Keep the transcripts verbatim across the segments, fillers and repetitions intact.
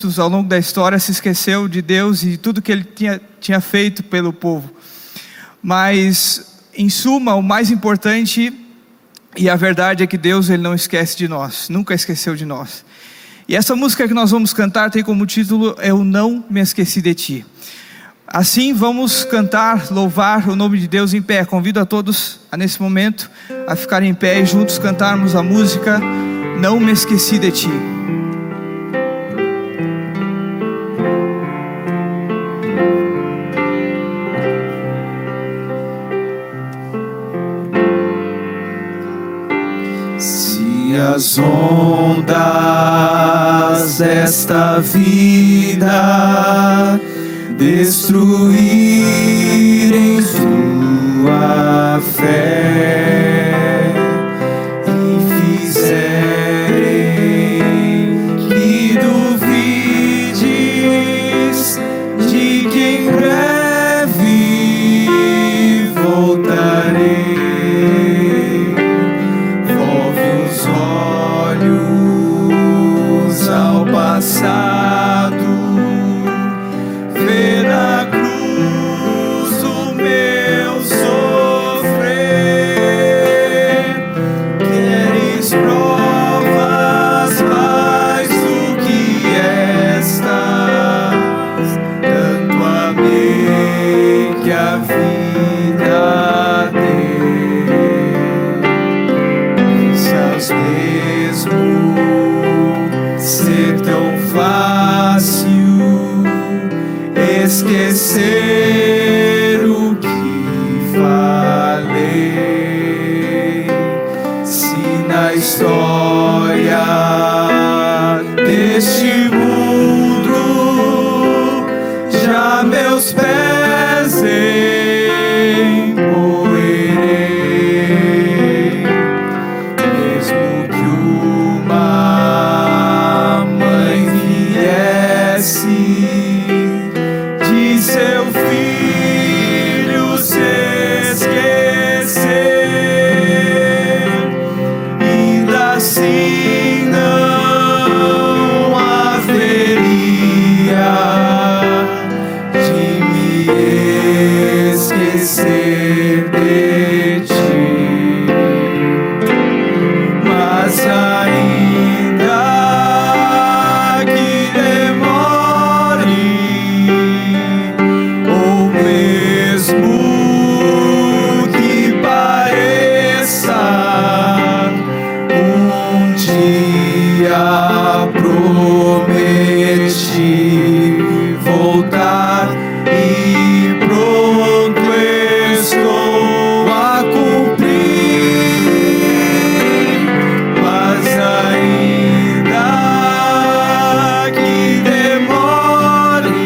ao longo da história se esqueceu de Deus e de tudo que Ele tinha, tinha feito pelo povo. Mas, em suma, o mais importante e a verdade é que Deus Ele não esquece de nós, nunca esqueceu de nós. E essa música que nós vamos cantar tem como título Eu Não Me Esqueci de Ti. Assim vamos cantar, louvar o nome de Deus em pé. Convido a todos a, nesse momento a ficarem em pé e juntos cantarmos a música Não Me Esqueci de Ti. Se as ondas desta vida destruírem sua fé e fizerem que duvides de que em breve voltarei, volve os olhos ao passado, vê na cruz o meu sofrer. Queres provas mais do que estas? Tanto amei que a vida dei. Pensas mesmo ser tão fácil esquecer o que falei? Se na história deste mundo já meus pés empoeirei, mesmo que uma mãe viesse seu filho se esquecer, ainda assim não haveria de me esquecer de ti. Mas ainda que demore, mesmo que pareça, um dia prometi voltar e pronto estou a cumprir. Mas ainda que demore,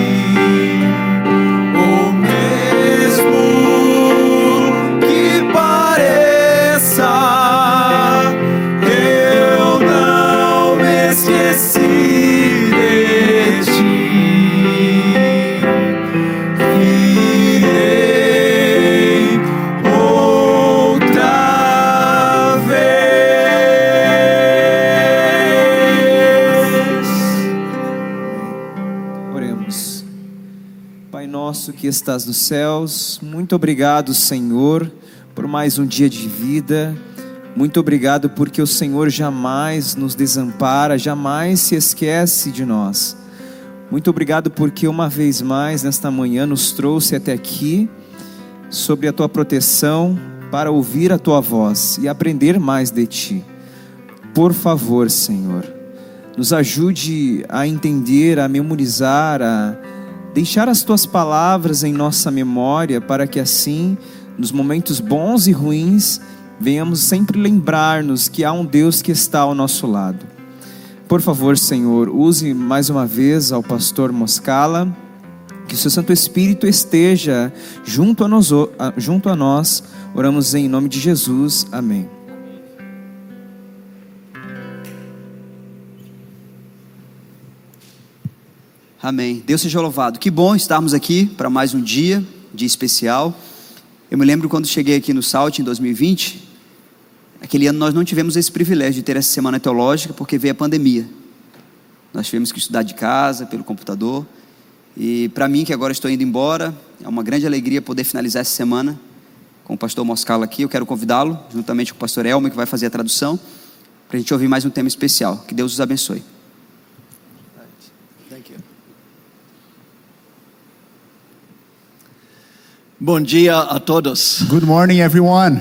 que estás nos céus, muito obrigado, Senhor, por mais um dia de vida. Muito obrigado porque o Senhor jamais nos desampara, jamais se esquece de nós. Muito obrigado porque uma vez mais nesta manhã nos trouxe até aqui sobre a tua proteção para ouvir a tua voz e aprender mais de ti. Por favor, Senhor, nos ajude a entender, a memorizar, a deixar as tuas palavras em nossa memória, para que assim, nos momentos bons e ruins, venhamos sempre lembrar-nos que há um Deus que está ao nosso lado. Por favor, Senhor, use mais uma vez ao pastor Moscala, que o seu Santo Espírito esteja junto a nós, junto a nós. Oramos em nome de Jesus, amém. Amém. Deus seja louvado. Que bom estarmos aqui para mais um dia, dia especial. Eu me lembro quando cheguei aqui no Salt em dois mil e vinte, aquele ano nós não tivemos esse privilégio de ter essa semana teológica porque veio a pandemia. nós tivemos que estudar de casa, pelo computador. E para mim, que agora estou indo embora, é uma grande alegria poder finalizar essa semana com o pastor Moscala aqui. Eu quero convidá-lo, juntamente com o pastor Elmer, que vai fazer a tradução, para a gente ouvir mais um tema especial. Que Deus os abençoe. Thank you. Bom dia a todos. Good morning, everyone.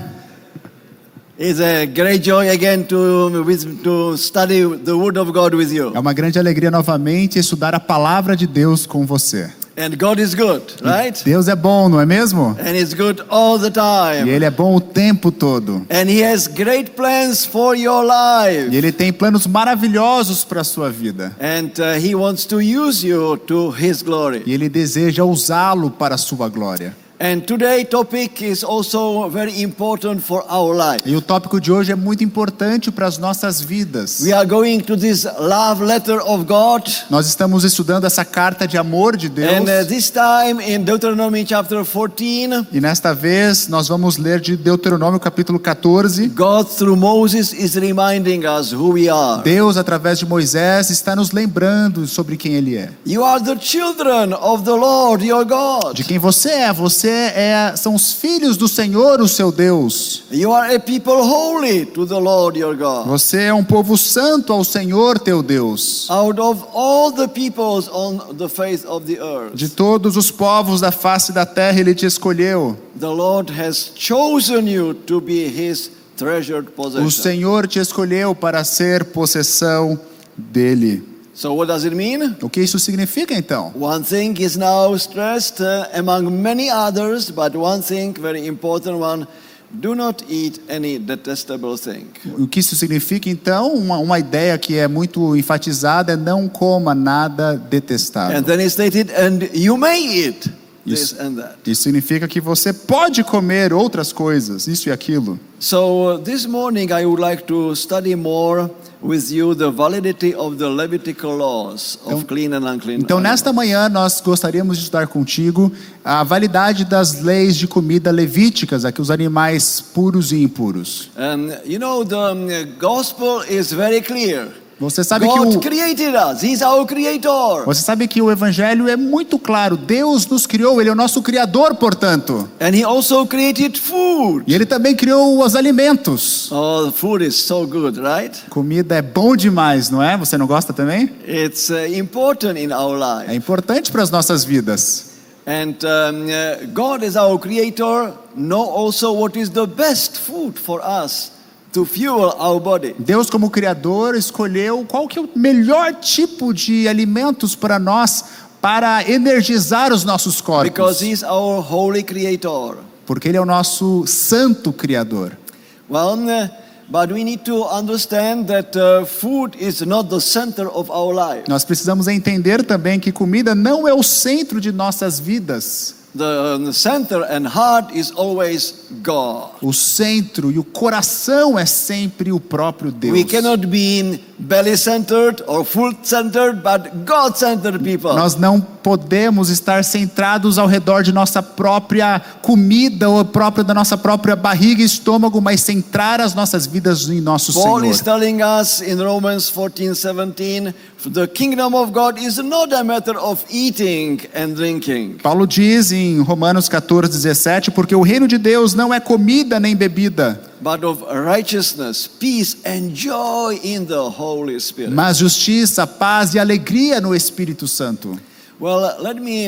It's a great joy again to to study the Word of God with you. É uma grande alegria novamente estudar a palavra de Deus com você. And God is good, right? Deus é bom, não é mesmo? And He's good all the time. E Ele é bom o tempo todo. And He has great plans for your life. E Ele tem planos maravilhosos para a sua vida. And uh, He wants to use you to His glory. E Ele deseja usá-lo para a sua glória. And today's topic is also very important for our life. E o tópico de hoje é muito importante para as nossas vidas. We are going to this love letter of God. Nós estamos estudando essa carta de amor de Deus. And uh, this time in Deuteronomy chapter fourteen. E nesta vez nós vamos ler de Deuteronômio capítulo quatorze. God through Moses is reminding us who we are. Deus através de Moisés está nos lembrando sobre quem Ele é. You are the children of the Lord your God. De quem você é, você é, são os filhos do Senhor, o seu Deus. You are a people holy to the Lord your God. Você é um povo santo ao Senhor teu Deus. Out of all the peoples on the face of the earth. De todos os povos da face da terra Ele te escolheu. The Lord has chosen you to be His treasured possession. O Senhor te escolheu para ser possessão dele. So what does it mean? O que isso significa então? One thing is now stressed uh, among many others, but one thing, very important one, do not eat any detestable thing. O que isso significa então? Uma, uma ideia que é muito enfatizada é não coma nada detestável. And then it's stated, and you may eat this Isso, and that. isso significa que você pode comer outras coisas, isso e aquilo. So uh, this morning I would like to study more with you the validity of the Levitical laws of Então, clean and unclean. Então nesta manhã nós gostaríamos de estudar contigo a validade das leis de comida levíticas, aqui os animais puros e impuros. And you know the um, gospel is very clear. Você sabe God que o created us. He's our creator. Você sabe que o evangelho é muito claro. Deus nos criou, Ele é o nosso criador, portanto. And He also created food. E Ele também criou os alimentos. Oh, food is so good, right? Comida é bom demais, não é? Você não gosta também? It's uh, important in our É life. importante para as nossas vidas. And um, uh, God is our creator. Know also what is the best food for us to fuel our body. Deus, como criador, escolheu qual que é o melhor tipo de alimentos para nós, para energizar os nossos corpos. Because He's our holy creator. Porque Ele é o nosso santo criador. Well, uh, but we need to understand that uh, food is not the center of our life. Nós precisamos entender também que comida não é o centro de nossas vidas. The, the center and heart is always God. O centro e o coração é sempre o próprio Deus. We cannot be belly-centered or food-centered, but God-centered people. Nós não podemos estar centrados ao redor de nossa própria comida ou própria da nossa própria barriga e estômago, mas centrar as nossas vidas em nosso Paul Senhor. is telling us in Romans fourteen seventeen, the kingdom of God is not a matter of eating and drinking. Paulo diz em Romanos quatorze, dezessete, porque o reino de Deus não é comida nem bebida, But of righteousness, peace and joy in the Holy Spirit. mas justiça, paz e alegria no Espírito Santo. Well, let me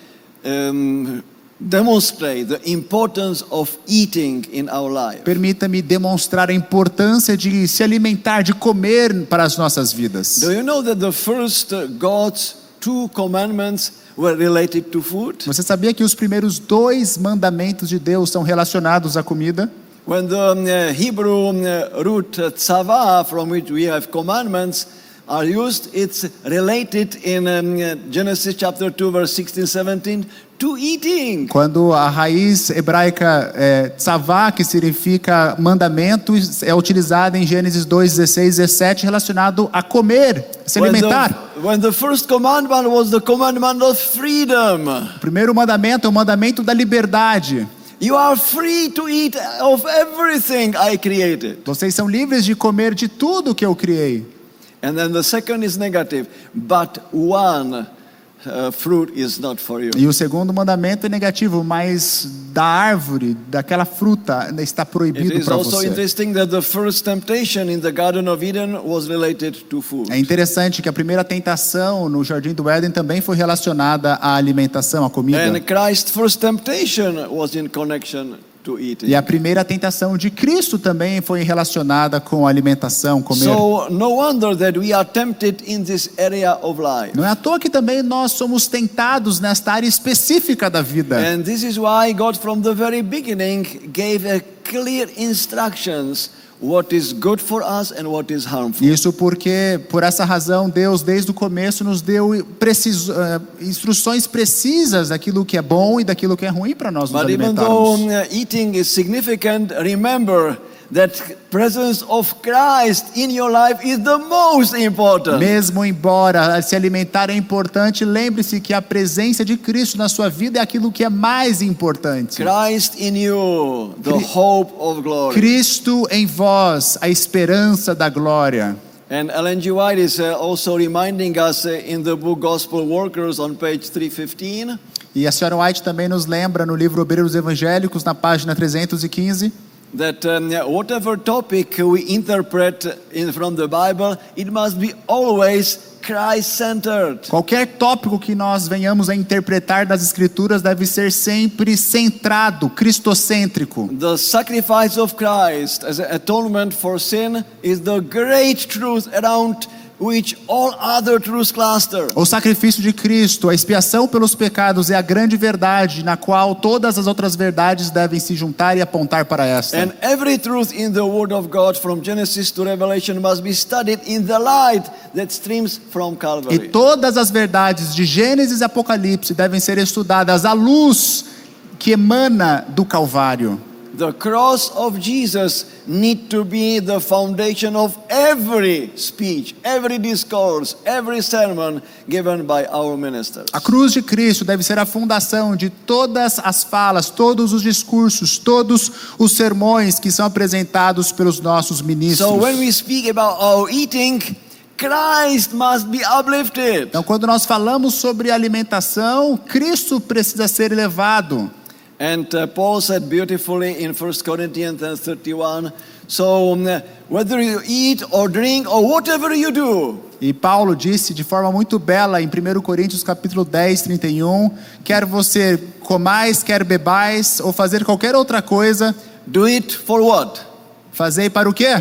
um, demonstrate the importance of eating in our life. Permita-me demonstrar a importância de se alimentar, de comer para as nossas vidas. Do you know that the first uh, God's two commandments were related to food? Você sabia que os primeiros dois mandamentos de Deus são relacionados à comida? When the um, uh, Hebrew um, uh, root uh, tzava, from which we have commandments, are used, it's related in um, uh, Genesis chapter two, verse sixteen, seventeen, to eating. Quando a raiz hebraica é, tzavá, que significa mandamento, é utilizada em Gênesis dois, dezesseis, dezessete, relacionado a comer, se When alimentar. the, when the first commandment was the commandment of freedom. O primeiro mandamento é o mandamento da liberdade. You are free to eat of everything I created. Vocês são livres de comer de tudo que eu criei. And then the second is negative. But one uh, fruit is not for you. E o segundo mandamento é negativo, mas da árvore, daquela fruta, está It proibido is para also você. interesting that the first temptation in the Garden of Eden was related to food. É interessante que a primeira tentação no Jardim do Éden também foi relacionada à alimentação, à comida. And Christ's first temptation was in connection to eating. E a primeira tentação de Cristo também foi relacionada com a alimentação, comer. So no wonder that we are tempted in this area of life. Não é à toa que também nós somos tentados nesta área específica da vida. And this is why God from the very beginning gave a clear instructions what is good for us and what is harmful. Isso porque, por essa razão, Deus desde o começo nos deu preciso, uh, instruções precisas daquilo que é bom e daquilo que é ruim para nós nos But even though alimentarmos. uh, eating is significant, remember that presence of Christ in your life is the most important. Mesmo embora se alimentar é importante, lembre-se que a presença de Cristo na sua vida é aquilo que é mais importante. Christ in you, the Cri- hope of glory. Cristo em vós, a esperança da glória. And Ellen G. White is uh, also reminding us uh, in the book Gospel Workers on page three fifteen. E a senhora White também nos lembra no livro Obreiros Evangélicos, na página trezentos e quinze, that um, whatever topic we interpret in from the Bible, it must be always Christ-centered. qualquer tópico que nós venhamos a interpretar das Escrituras deve ser sempre centrado, cristocêntrico. The sacrifice of Christ as an atonement for sin is the great truth around which all other truths cluster. O sacrifício de Cristo, a expiação pelos pecados é a grande verdade na qual todas as outras verdades devem se juntar e apontar para esta. And every truth in the Word of God from Genesis to Revelation must be studied in the light that streams from E Calvary. todas as verdades de Gênesis e Apocalipse devem ser estudadas à luz que emana do Calvário. The cross of Jesus need to be the foundation of every speech, every discourse, every sermon given by our ministers. A cruz de Cristo deve ser a fundação de todas as falas, todos os discursos, todos os sermões que são apresentados pelos nossos ministros. So when we speak about our eating, Christ must be uplifted. Então, quando nós falamos sobre alimentação, Cristo precisa ser elevado. And uh, Paul said beautifully in First Corinthians thirty-one, so um, whether you eat or drink or whatever you do, E Paulo disse de forma muito bela em primeiro Coríntios capítulo dez, trinta e um, quer você comais, quer bebais, ou fazer qualquer outra coisa, do it for what? fazei para o quê?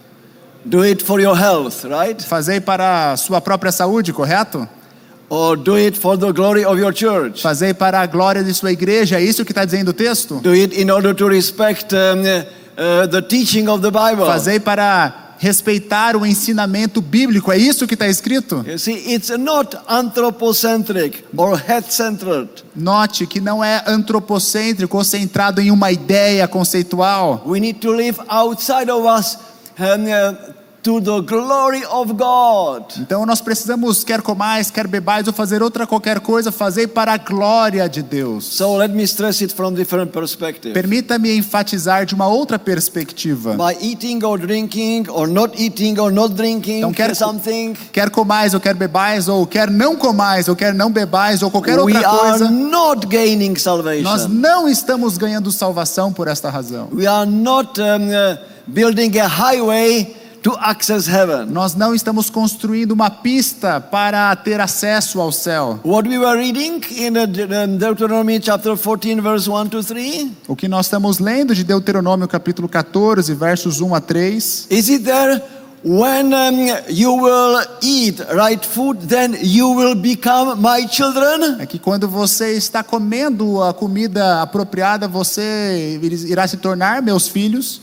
Do it for your health, right? Fazei para a sua própria saúde, correto? Or do it for the glory of your church? Fazei para a glória de sua igreja, é isso que está dizendo o texto? Do it in order to respect um, uh, the teaching of the Bible. Fazei para respeitar o ensinamento bíblico, é isso que está escrito? You see, it's not anthropocentric or head-centered. Note que não é antropocêntrico ou centrado em uma ideia conceitual. We need to live outside of us um, uh, to the glory of God. Então nós precisamos, quer comais, quer bebais ou fazer outra qualquer coisa, fazer para a glória de Deus. So let me stress it from different perspective. Permita-me enfatizar de uma outra perspectiva. By eating or drinking or not eating or not drinking Então quer, something, quer comais ou quer bebais, ou quer não comais ou quer não bebais, ou qualquer we outra are coisa, not gaining nós salvation. não estamos ganhando salvação por esta razão. We are not um, uh, building a highway to access heaven. Nós não estamos construindo uma pista para ter acesso ao céu. What we were reading in uh, Deuteronomy chapter fourteen verse one to three, O que nós estamos lendo de Deuteronômio capítulo quatorze, versos um a três, is it there? When um, you will eat right food, then you will become my children. é que quando você está comendo a comida apropriada, você irá se tornar meus filhos?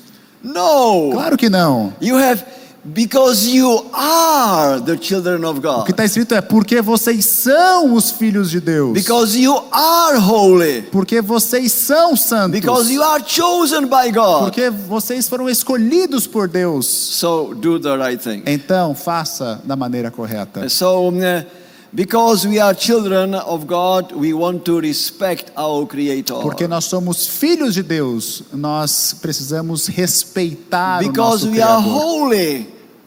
No. Claro que não. You have, because you are the children of O que God. está escrito é porque vocês são os filhos de Deus. Because you are holy. Porque vocês são santos. Because you are chosen by God. Porque vocês foram escolhidos por Deus. So do the right thing. Então faça da maneira correta. So um, uh, because we are children of God, we want to respect our Creator. Porque nós somos filhos de Deus, nós precisamos respeitar Because o nosso we are Criador. holy,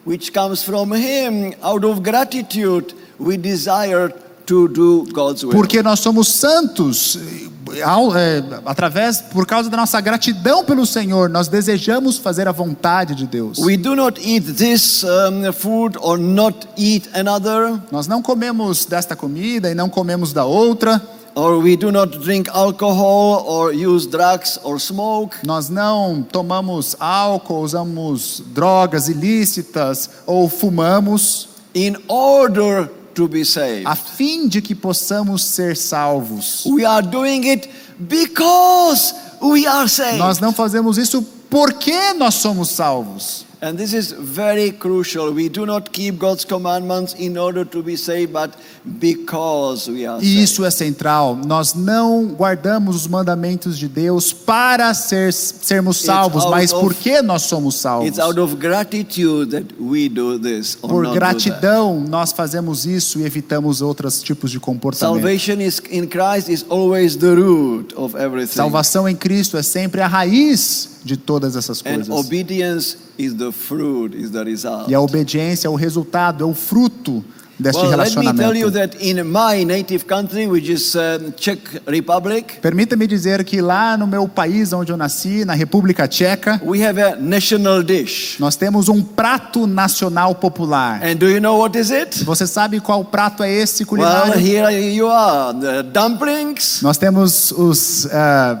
which comes from Him. Out of gratitude, we desire to do God's will. Porque nós somos santos, ao, é, através, por causa da nossa gratidão pelo Senhor, nós desejamos fazer a vontade de Deus. We do not eat this um, food or not eat another, Nós não comemos desta comida e não comemos da outra. or we do not drink alcohol or use drugs or smoke. Nós não tomamos álcool, usamos drogas ilícitas ou fumamos, In order to be saved. a fim de que possamos ser salvos. We are doing it because we are saved. Nós não fazemos isso porque nós somos salvos. And this is very crucial. We do not keep God's commandments in order to be saved, but because we are E saved. isso é central. Nós não guardamos os mandamentos de Deus para ser, sermos salvos, out mas of- porque nós somos salvos. It's out of gratitude that we do this or Por not do that. gratidão nós fazemos isso e evitamos outros tipos de comportamento. Salvation is in Christ is always the root of everything. Salvação em Cristo é sempre a raiz de todas essas And coisas. obedience is the fruit, is the result. E a obediência é o resultado, é o fruto deste Well, let me tell you relacionamento. that in my native country, which is um, Czech Republic, Permita-me dizer que lá no meu país onde eu nasci, na República Tcheca, we have a national dish. nós temos um prato nacional popular. And do you know what is it? Você sabe qual prato é esse Well, culinário? here you are, the dumplings. Nós temos os ah,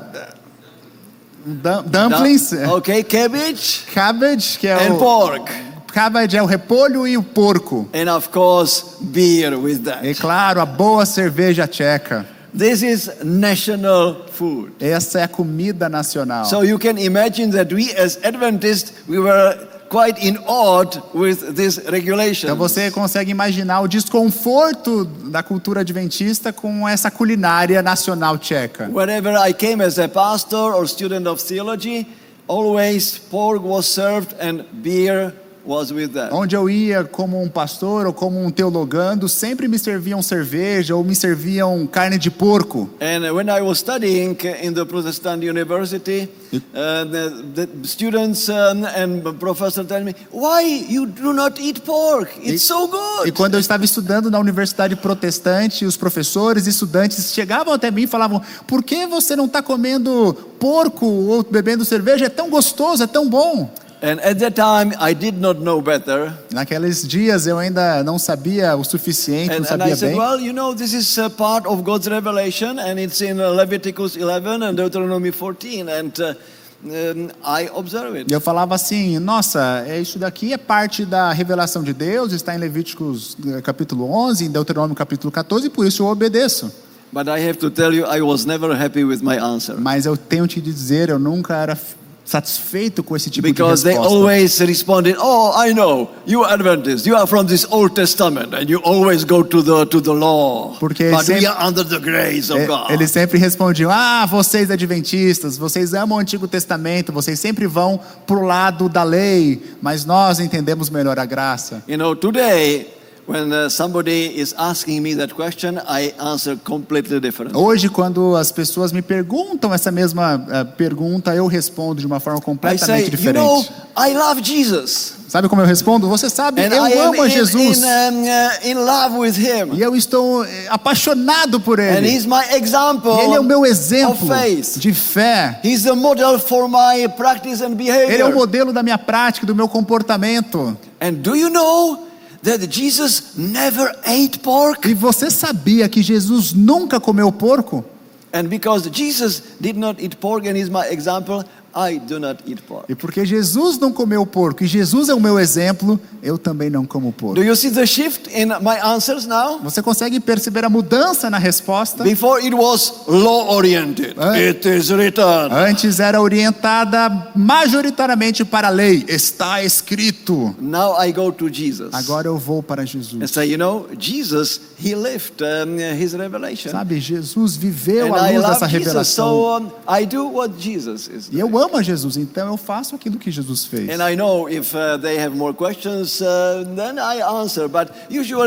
dum- dumplings, Dum- okay, cabbage cabbage, que é and o pork. cabbage é o repolho e o porco. And of course, beer with E that. claro, a boa cerveja tcheca. This is national food. Essa é a comida nacional. So you can imagine that we as Adventists, we were quite in awe with this regulation. Então você consegue imaginar o desconforto da cultura adventista com essa culinária nacional tcheca. Wherever I came as a pastor or student of theology, always pork was served and beer was with that. Onde eu ia como um pastor ou como um teologando, sempre me serviam cerveja ou me serviam carne de porco. And when I was studying in the Protestant university, uh, the, the students um, and professors tell me, why you do not eat pork? It's so E good. quando eu estava estudando na universidade protestante, os professores e estudantes chegavam até mim e falavam: por que você não está comendo porco ou bebendo cerveja? É tão gostoso, é tão bom. And at that time, I did not know better. Naqueles dias eu ainda não sabia o suficiente, não And, and I sabia said, bem. well, you know, this is a part of God's revelation, and it's in uh, Leviticus eleven and Deuteronomy fourteen, and uh, um, I observe it. E eu falava assim: nossa, é isso daqui é parte da revelação de Deus, está em Levíticos eh, capítulo onze, em Deuteronômio capítulo catorze, e por isso eu obedeço. But I have to tell you, I was never happy with my answer. Mas eu tenho te dizer, eu nunca era f- satisfeito com esse tipo Because de they resposta. always responded, oh, I know, you are Adventists, you are from this Old Testament, and you always go to the, to the law. Porque But sempre- we are under the grace of É, God. eles sempre respondiam: ah, vocês adventistas, vocês amam o Antigo Testamento, vocês sempre vão pro lado da lei, mas nós entendemos melhor a graça. You know, today, when uh, somebody is asking me that question, I answer completely different. Hoje, quando as pessoas me perguntam essa mesma eh, pergunta, eu respondo de uma forma I completamente say, you diferente. know, I love Jesus. Sabe como eu respondo? Você sabe, And eu I am amo a in, Jesus. in, um, uh, in love with Him. E eu estou eh, apaixonado por And Ele. He's my example E Ele é o meu of exemplo faith. de fé. He's the model for my practice and Ele é o behavior. modelo da minha prática, do meu comportamento. And do you know that Jesus never ate pork? E você sabia que Jesus nunca comeu porco? And because Jesus did not eat pork and is my example, I do not eat pork. E porque Jesus não comeu porco e Jesus é o meu exemplo, eu também não como porco. Do you see the shift in my answers now? Você consegue perceber a mudança na resposta? Before it was law oriented. Huh? It is written. Antes era orientada majoritariamente para a lei. Está escrito. Now I go to Jesus. Agora eu vou para And Jesus. say, you know, Jesus, he lived um, his revelation. Sabe, Jesus viveu And a I luz love dessa Jesus, revelação. so um, I do what Jesus is E eu doing. amo a Jesus, então eu faço aquilo que Jesus fez. And I know if uh, they have more questions, uh, then I answer. But usually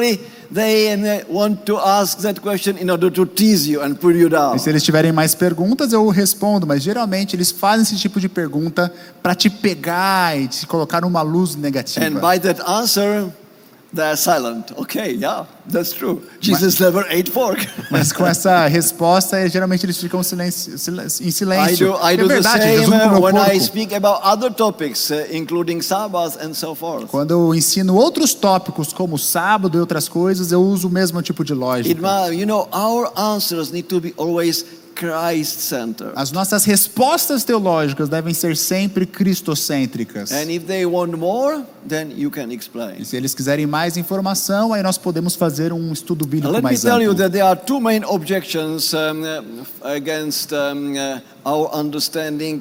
they um, want to ask that question in order to tease you and pull you down. E se eles tiverem mais perguntas, eu respondo, mas geralmente eles fazem esse tipo de pergunta para te pegar e te colocar numa luz negativa. And by that answer, they're silent. Okay, yeah, that's true. Jesus never ate pork. Mas com essa resposta, geralmente eles ficam silencio, em I silêncio. do, I É do the verdade, same Jesus não uh, comeu when I porco. speak about other topics, uh, including Sabbath and so forth. Quando eu ensino outros tópicos, como sábado e outras coisas, eu uso o mesmo tipo de It, lógica. ma- you know, our answers need to be always Christ-centered. As nossas respostas teológicas devem ser sempre cristocêntricas. And if they want more, then you can explain. E se eles quiserem mais informação, aí nós podemos fazer um estudo bíblico Let me mais tell you amplo. that there are two main objections um, uh, against um, uh, our understanding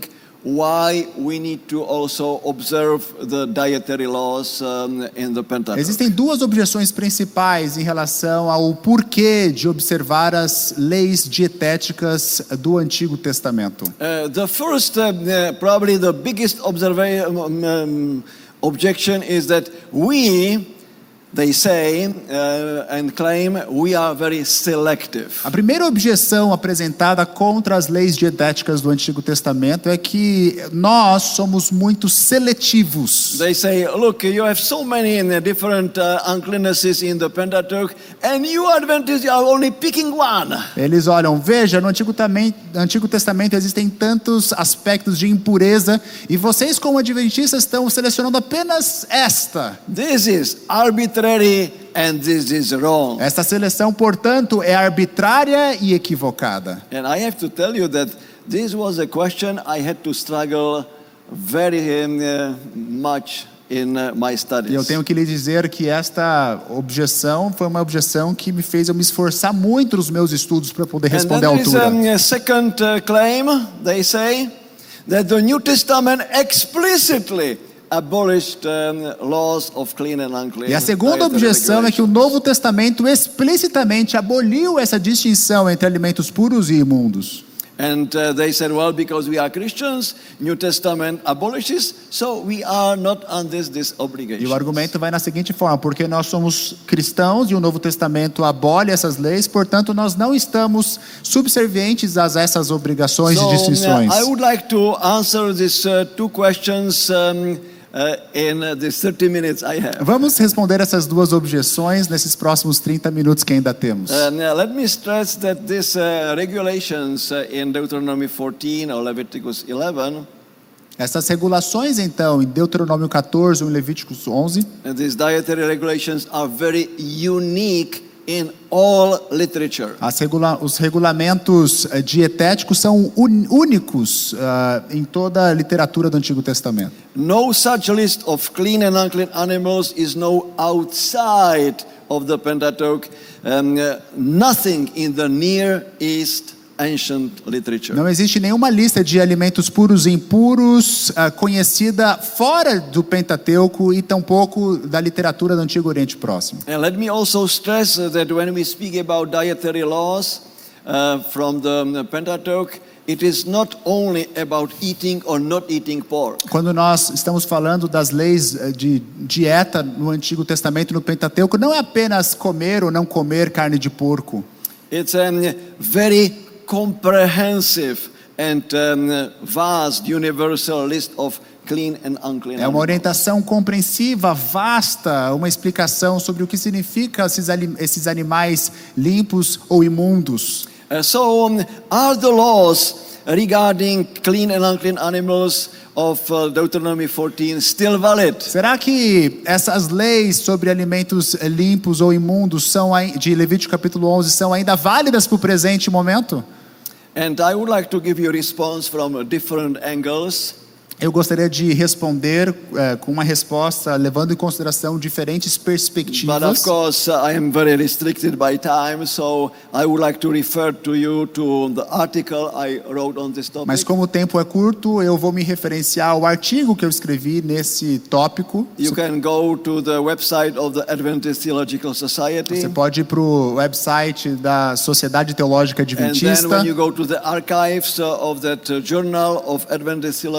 why we need to also observe the dietary laws um, in the Pentateuch. Existem duas objeções principais em relação ao porquê de observar as leis dietéticas do Antigo Testamento. Uh, the first, uh, uh, probably the biggest observa- um, um, objection is that we, they say uh, and claim, we are very selective. A primeira objeção apresentada contra as leis dietéticas do Antigo Testamento é que nós somos muito seletivos. They say, look, you have so many uh, different uh, uncleannesses in the Pentateuch, and you Adventists are only picking one. Eles olham, veja, no Antigo, Tamen- Antigo Testamento existem tantos aspectos de impureza e vocês como adventistas estão selecionando apenas esta. This is arbitrary and this is wrong. Esta seleção, portanto, é arbitrária e equivocada. And I have to tell you that this was a question I had to struggle very um, uh, much in uh, my studies. E eu tenho que lhe dizer que esta objeção foi uma objeção que me fez eu me esforçar muito nos meus estudos para poder And then responder à there is altura. um, a second uh, claim, they say, that the New Testament explicitly abolished um, laws of clean and unclean. E a segunda dietary objeção é que o regulations. Novo Testamento explicitamente aboliu essa distinção entre alimentos puros e imundos. And uh, they said, well, because we are Christians, New Testament abolishes, so we are not under this obligation. E o argumento vai na seguinte forma: porque nós somos cristãos e o Novo Testamento abole essas leis, portanto nós não estamos subservientes a essas obrigações So e distinções. uh, I would like to answer these uh, two questions um, uh, in uh, the thirty minutes I have. Vamos responder essas duas objeções nesses próximos trinta minutos que ainda temos. And uh, let me stress that these uh, regulations uh, in Deuteronomy fourteen or Leviticus eleven, Essas regulações, então, em Deuteronômio catorze ou em Levíticos onze, and these dietary regulations are very unique in all literature. as regula os regulamentos eh, dietéticos são un únicos ah, em toda a literatura do Antigo Testamento. No such list of clean and unclean animals is no outside of the Pentateuch. Um, uh, nothing in the Near East ancient literature. Não existe nenhuma lista de alimentos puros e impuros ah, conhecida fora do Pentateuco e tampouco da literatura do Antigo Oriente Próximo. And let me also stress uh, that when we speak about dietary laws uh, from the um, Pentateuch, it is not only about eating or not eating pork. Quando nós estamos falando das leis eh, de dieta no Antigo Testamento, no Pentateuco, não é apenas comer ou não comer carne de porco. It's a um, very comprehensive and um, vast universal list of clean and unclean É uma animals. orientação compreensiva, vasta, uma explicação sobre o que significa esses, ali- esses animais limpos ou imundos. Uh, so, um, are the laws regarding clean and unclean animals of uh, Deuteronomy fourteen still valid? Será que essas leis sobre alimentos eh, limpos ou imundos são ai- de Levítico capítulo onze são ainda válidas para o presente momento? And I would like to give you a response from uh, different angles. Eu gostaria de responder eh, com uma resposta levando em consideração diferentes But of perspectivas. course, uh, I am very restricted by time, so I would like to refer to you to the article I wrote on this topic. Mas como o tempo é curto, eu vou me referenciar ao artigo que eu escrevi nesse tópico. You can go to the website of the Adventist Theological Society. Você pode ir para o website da Sociedade Teológica And then Adventista. when you go to the archives uh, of that uh, Journal of Adventist Theological Society,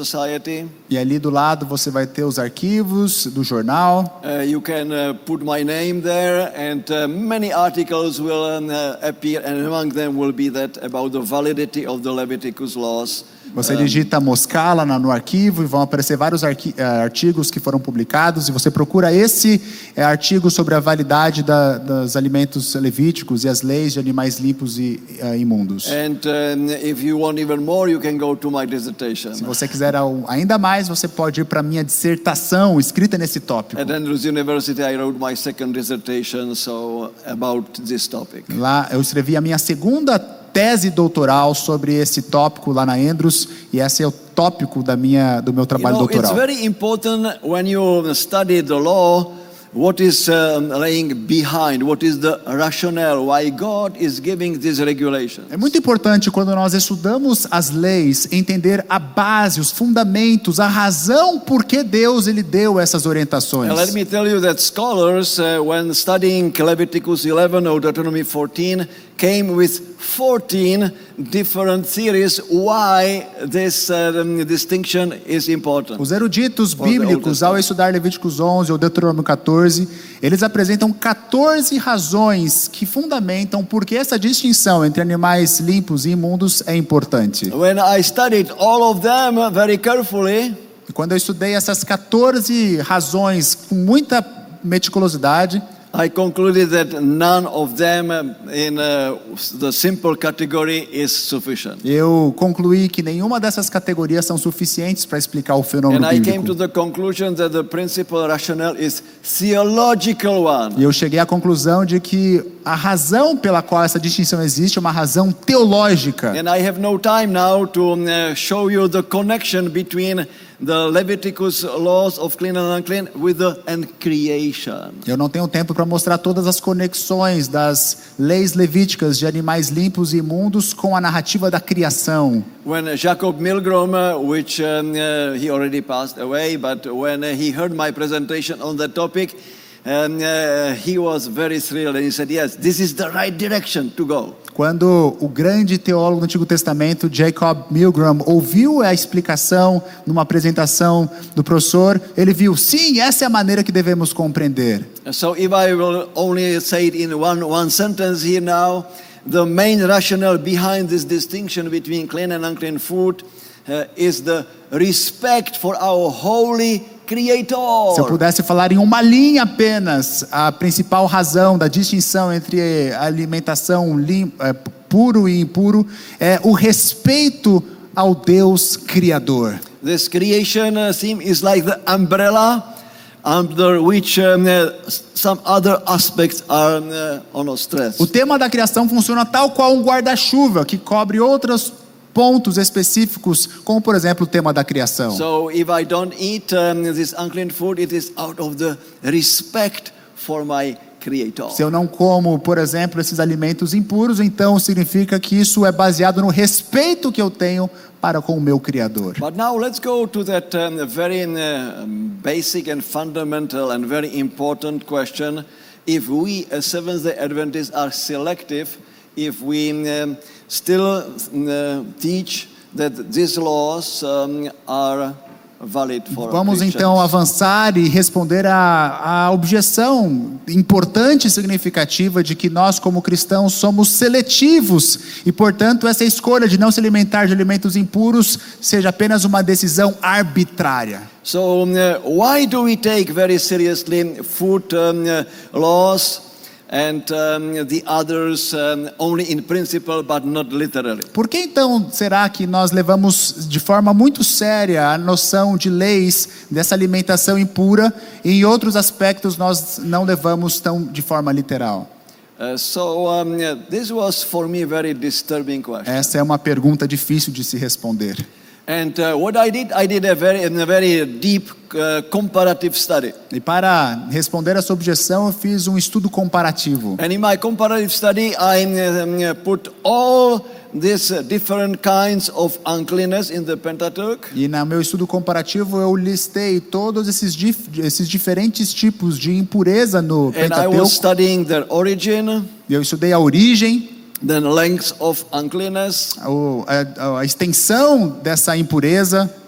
Society. E ali do lado você vai ter os arquivos do jornal. Uh, you can uh, put my name there, and uh, many articles will um, uh, appear, and among them will be that about the validity of the Leviticus laws. Você digita Moscala no arquivo e vão aparecer vários arqui- artigos que foram publicados, e você procura esse é, artigo sobre a validade da, dos alimentos levíticos e as leis de animais limpos e uh, imundos. And um, if you want even more, you can go to my dissertation. Se você quiser ainda mais, você pode ir para a minha dissertação escrita nesse tópico. At Andrews University, I wrote my second dissertation, so about this topic. Lá eu escrevi a minha segunda tese doutoral sobre esse tópico lá na Andrews, e esse é o tópico da minha, do meu You trabalho know, it's doutoral. very important when you study the law, what is um, laying behind, what is the rationale, why God is giving these regulations. É muito importante quando nós estudamos as leis, entender a base, os fundamentos, a razão por que Deus ele deu essas orientações. And let me tell you that scholars, uh, when studying Leviticus eleven or Deuteronomy fourteen, came with fourteen different theories why this uh, distinction is important. Os eruditos For the Old bíblicos, Testament. ao estudar Levíticos onze ou Deuteronômio quatorze, eles apresentam quatorze razões que fundamentam por que essa distinção entre animais limpos e imundos é importante. When I studied all of them very carefully, E quando eu estudei essas quatorze razões com muita meticulosidade, I concluded that none of them in uh, the simple category is sufficient. eu concluí que nenhuma dessas categorias são suficientes para explicar o fenômeno And I came to bíblico. the conclusion that the principal rationale is theological one. E eu cheguei à conclusão de que a razão pela qual essa distinção existe é uma razão teológica. And I have no time now to uh, show you the connection between the Leviticus laws of clean and unclean with the and creation. Eu não tenho tempo para mostrar todas as conexões das leis levíticas de animais limpos e imundos com a narrativa da criação. When Jacob Milgrom, uh, which um, uh, he already passed away, but when uh, he heard my presentation on that topic, um, uh, he was very thrilled and he said, yes, this is the right direction to go. Quando o grande teólogo do Antigo Testamento, Jacob Milgrom, ouviu a explicação numa apresentação do professor, ele viu, sim, essa é a maneira que devemos compreender. So if I will only say it in one, one sentence here now, the main rationale behind this distinction between clean and unclean food uh, is the respect for our holy Creator. Se eu pudesse falar em uma linha apenas, a principal razão da distinção entre alimentação lim, é, puro e impuro é o respeito ao Deus Criador. This creation uh, theme is like the umbrella under which um, uh, some other aspects are uh, on stress. O tema da criação funciona tal qual um guarda-chuva que cobre outros pontos específicos, como por exemplo o tema da criação. So if I don't eat um, this unclean food, it is out of the respect for my Creator. Se eu não como, por exemplo, esses alimentos impuros, então significa que isso é baseado no respeito que eu tenho para com o meu Criador. But now let's go to that um, very uh, basic and fundamental and very important question. If we as Seventh-day Adventists are selective, if we um, still uh, teach that these laws um, are valid for Vamos Christians. então avançar e responder à, à objeção importante e significativa de que nós como cristãos somos seletivos e, portanto, essa escolha de não se alimentar de alimentos impuros seja apenas uma decisão arbitrária. So um, uh, why do we take very seriously food um, uh, laws and um, the others um, only in principle but not literally? Por que então será que nós levamos de forma muito séria a noção de leis dessa alimentação impura e em outros aspectos nós não levamos tão de forma literal? Uh, so um, uh, this was for me a very disturbing question. Essa é uma pergunta difícil de se responder. And uh, what I did, I did a very, a very deep uh, comparative study. E para responder essa objeção, eu fiz um estudo comparativo. And in my comparative study, I um, put all these different kinds of uncleanness in the Pentateuch. E no meu estudo comparativo eu listei todos esses, dif esses diferentes tipos de impureza no And I was Pentateuco. studying their origin, Eu estudei a origem, then lengths of uncleanness, a, a, a extensão dessa impureza,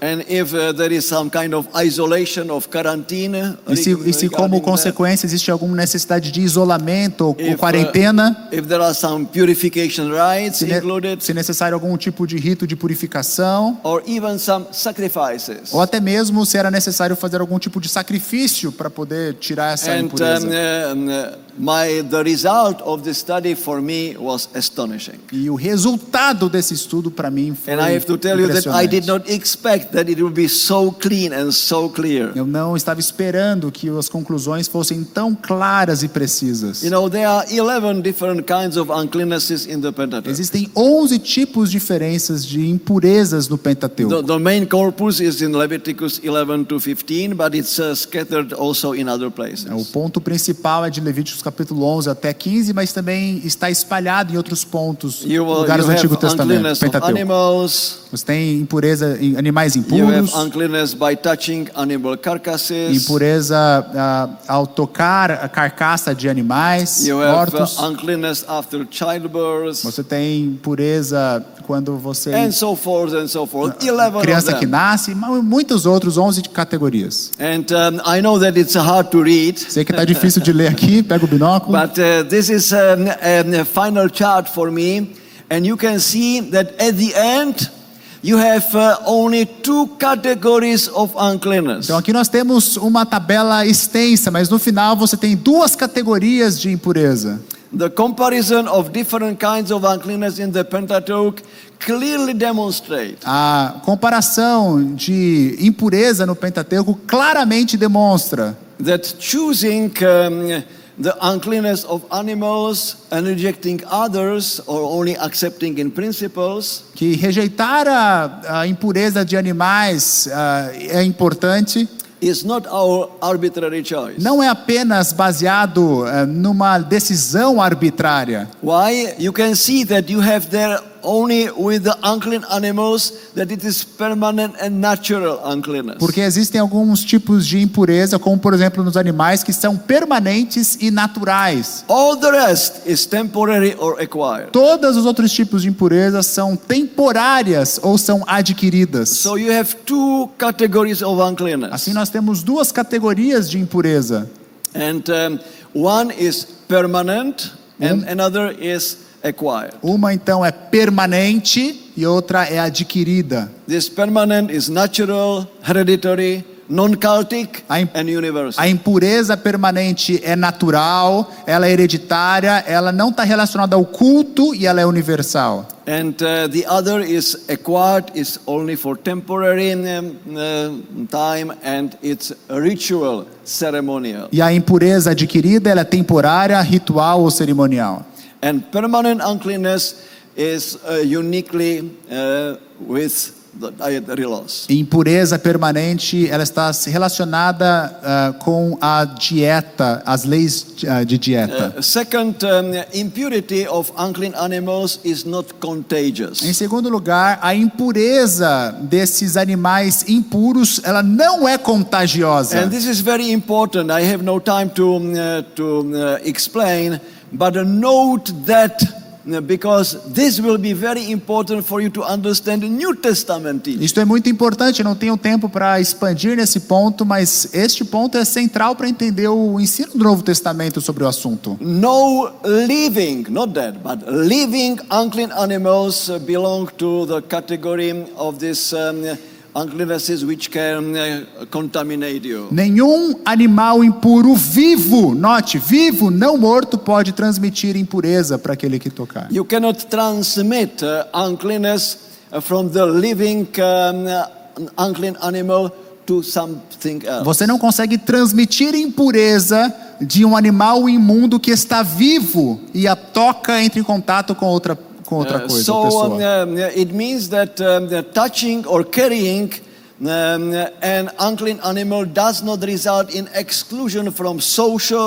And if uh, there is some kind of isolation of quarantine, E se, e se como consequência existe alguma necessidade de isolamento ou, ou if, quarentena, uh, if there are some purification rites se, ne, included, se necessário algum tipo de rito de purificação, or even some sacrifices. ou até mesmo se era necessário fazer algum tipo de sacrifício para poder tirar essa And impureza. um, uh, my the result of the study for me was astonishing. E o resultado desse estudo para mim foi And I have to tell you that I did impressionante. not expect that it would be so clean and so clear. Eu não estava esperando que as conclusões fossem tão claras e precisas. You know, there are eleven different kinds of uncleannesses in the Pentateuch. Existem onze tipos diferentes de impurezas no Pentateuco. The, the main corpus is in Leviticus eleven to fifteen, but it's uh, scattered also in other places. O ponto principal é de Levíticos capítulo onze até quinze, mas também está espalhado em outros pontos, You, will, lugares you do Antigo have Testamento, uncleanness of Pentateuco. animals. Você tem impureza em animais You impuros, have uncleanness by touching animal carcasses. impureza ah, ao tocar a carcaça de animais You have mortos. uh, uncleanness after childbirth. Você tem impureza quando você And so forth and so forth. eleven criança of que them. nasce, mas muitos outros, onze categorias. And um, I know that it's hard to read. Sei que está difícil de ler aqui, pega o binóculo. But uh, this is um, um, a final chart for me, and you can see that at the end you have uh, only two categories of uncleanness. Então aqui nós temos uma tabela extensa, mas no final você tem duas categorias de impureza. The comparison of different kinds of uncleanness in the Pentateuch clearly demonstrate A comparação de impureza no Pentateuco claramente demonstra that choosing um, the uncleanness of animals and rejecting others, or only accepting in principles, que rejeitar a, a impureza de animais ah, é importante. is not our arbitrary choice. Não é apenas baseado eh, numa decisão arbitrária. Why? You can see that you have there only with the unclean animals that it is permanent and natural uncleanness. Porque existem alguns tipos de impureza, como por exemplo nos animais, que são permanentes e naturais. All the rest is temporary or acquired. Todos os outros tipos de impureza são temporárias ou são adquiridas. So you have two categories of uncleanness. Assim nós temos duas categorias de impureza. And um, one is permanent and another is acquired. Uma então é permanente e outra é adquirida. This permanent is natural, hereditary, non-cultic A imp- and universal. A impureza permanente é natural, ela é hereditária, ela não está relacionada ao culto e ela é universal. And uh, the other is acquired, is only for temporary um, uh, time, and it's a ritual, ceremonial. E a impureza adquirida ela é temporária, ritual ou cerimonial. And permanent uncleanness is uh, uniquely uh, with the dietary laws. E impureza permanente ela está relacionada ah, com a dieta, as leis ah, de dieta. Uh, second, um, impurity of unclean animals is not Em contagious. segundo lugar, a impureza desses animais impuros, ela não é contagiosa. And this is very important. I have no time to, uh, to uh, explain, but uh, note that uh, because this will be very important for you to understand the New Testament teaching. Isto é muito importante, não tenho tempo para expandir nesse ponto, mas este ponto é central para entender o ensino do Novo Testamento sobre o assunto. No living, not dead, but living unclean animals uh, belong to the category of this um, uncleannesses which can uh, contaminate you. Nenhum animal impuro vivo, note, vivo, não morto, pode transmitir impureza para aquele que tocar. You cannot transmit uh, uncleanness uh, from the living um, uh, unclean animal to something else. Você não consegue transmitir impureza de um animal imundo que está vivo e a toca entre em contato com outra com outra Uh, coisa, so pessoa. um, um, it means that um, the touching or carrying um, an unclean animal does not result in exclusion from social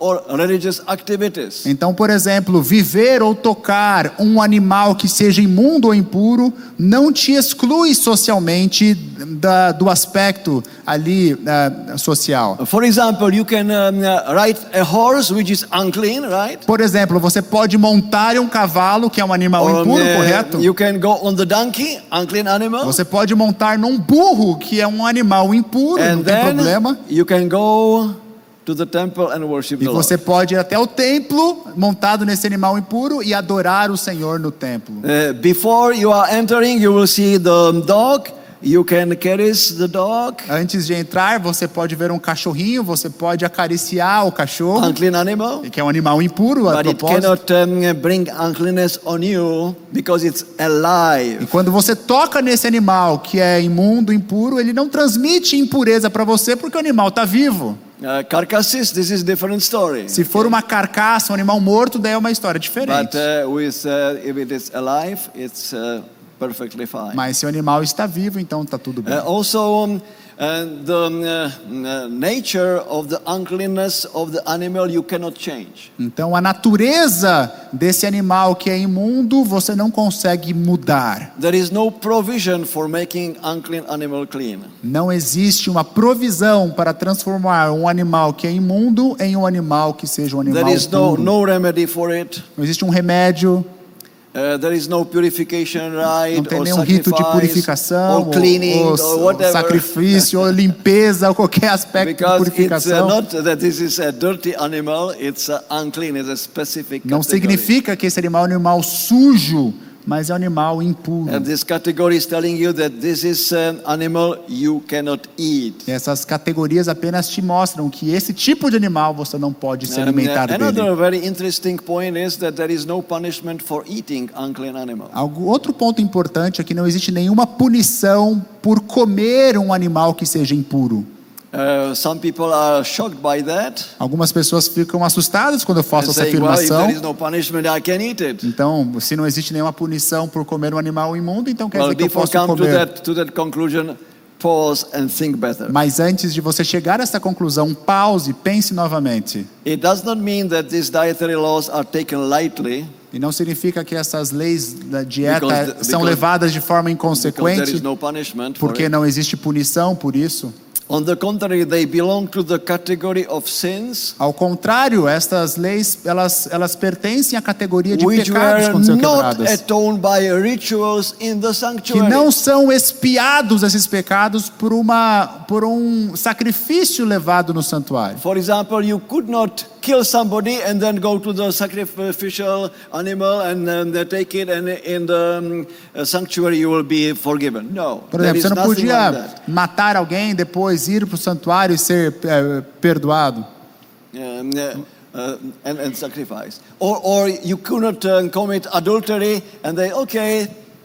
or religious activities. Então, por exemplo, viver ou tocar um animal que seja imundo ou impuro não te exclui socialmente da, do aspecto ali uh, social. For example, you can um, uh, ride a horse which is unclean, right? Por exemplo, você pode montar um cavalo que é um animal Or, impuro, uh, correto? You can go on the donkey, unclean animal. Você pode montar num burro que é um animal impuro, And não tem then problema. you can go to the temple and worship E the você Lord. pode ir até o templo montado nesse animal impuro e adorar o Senhor no templo. Uh, before you are entering, you will see the dog. You can caress the dog, Antes de entrar, você pode ver um cachorrinho, você pode acariciar o cachorro, unclean animal. que é um animal impuro, a But it propósito. cannot um, bring uncleanness on you because it's E alive. quando você toca nesse animal que é imundo, impuro, ele não transmite impureza para você porque o animal está vivo. Uh, carcasses, this is different story. Se for uma carcaça, um animal morto, daí é uma história diferente. But uh, with uh, if it is alive, it's uh, perfectly fine. Mas se o animal está vivo, então está tudo bem. Uh, also, um, uh, the um, uh, nature of the uncleanness of the animal you cannot change. Então a natureza desse animal que é imundo, você não consegue mudar. There is no provision for making unclean animal clean. Não existe uma provisão para transformar um animal que é imundo em um animal que seja um animal There is no, puro. no remedy for it. Não existe um remédio, Uh, there is no purification rite não tem or nenhum rito de sacrifice purificação, or cleaning ou, or ou whatever. sacrifício, ou limpeza, ou qualquer aspecto de Because it's uh, purificação. not that this is a dirty animal, it's uh, unclean, it's a specific Não category. significa que esse animal é um animal sujo, mas é um animal impuro. And this category is telling you that this is an animal you cannot eat. E essas categorias apenas te mostram que esse tipo de animal você não pode se And, uh, alimentar dele. another very interesting point is that there is no punishment for eating unclean animal. Algo, outro ponto importante é que não existe nenhuma punição por comer um animal que seja impuro. Uh, some people are shocked by that. Algumas pessoas ficam assustadas quando eu faço And essa saying, well, if afirmação. there is no punishment, I can eat it. Então, se não existe nenhuma punição por comer um animal imundo, então quer Well, dizer que eu before posso come to comer. that, to that conclusion, pause and think better. Mas antes de você chegar a essa conclusão, pause, pense novamente. It does not mean that these dietary laws are taken lightly, E não significa que essas leis da dieta Because the- são because- levadas de forma because there inconsequente, is no punishment for porque it. não existe punição por isso. On the contrary, they belong to the category of sins Ao contrário, estas leis, elas, elas pertencem à categoria de which pecados were quando são not quebradas. atoned by rituals in the Que sanctuary. não são expiados esses pecados por, uma, por um sacrifício levado no santuário. For example, you could not kill somebody and then go to the sacrificial animal and um, they take it and in the um, uh, sanctuary you will be forgiven. No, Por there exemplo, is você não nothing like podia that. matar alguém, depois ir para o santuário e ser é, perdoado. Um, uh, uh, and, and sacrifice. Or, or you could not um, commit adultery and they, okay,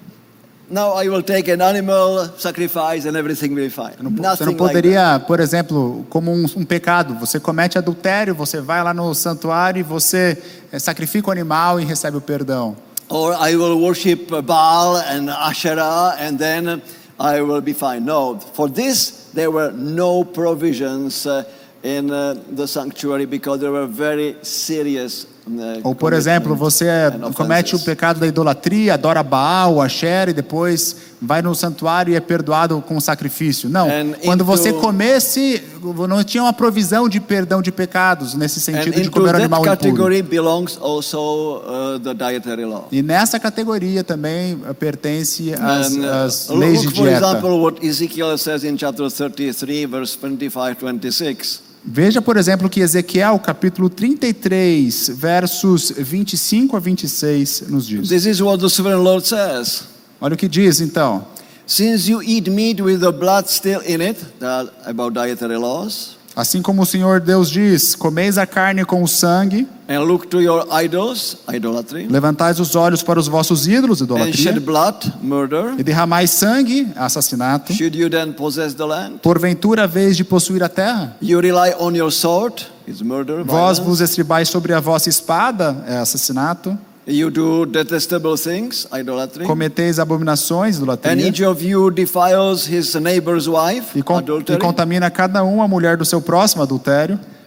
now I will take an animal, sacrifice and everything will be fine. Não po- Você Nothing não like that. poderia, por exemplo, como um, um pecado, você comete adultério, você vai lá no santuário e você é, sacrifica o animal e recebe o perdão. Or I will worship Baal and Asherah and then I will be fine. No, for this there were no provisions uh, in uh, the sanctuary because there were very serious uh, Ou, por exemplo, você and comete o offenses. pecado da idolatria, adora Baal, Asher, e depois vai no santuário e é perdoado com sacrifício. Não, And quando into- você comesse, não tinha uma provisão de perdão de pecados, nesse And sentido de into comer um that animal impuro. category belongs also uh, the dietary law. E nessa categoria também eh, pertence às, And, uh, às leis de look, for dieta. example, what Ezekiel says in chapter thirty-three, verse twenty-five, twenty-six. Veja, por exemplo, que Ezequiel, capítulo trinta e três, versos vinte e cinco a vinte e seis, nos diz. This is what the sovereign Lord says. Olha o que diz, então. Since you eat meat with the blood still in it, that about dietary laws, Assim como o Senhor Deus diz, comeis a carne com o sangue, and look to your idols, idolatry, levantais os olhos para os vossos ídolos, and shed idolatria, blood, murder, e derramais sangue, assassinato, should you then possess the land? porventura a vez de possuir a terra? You rely on your sword, is murder, Vós violence. vos estribais sobre a vossa espada, é assassinato, You do detestable things, idolatry. cometeis abominações, And idolatria, each of you defiles his neighbor's wife, e, con- e adultery. contamina cada um a mulher do seu próximo, adultério.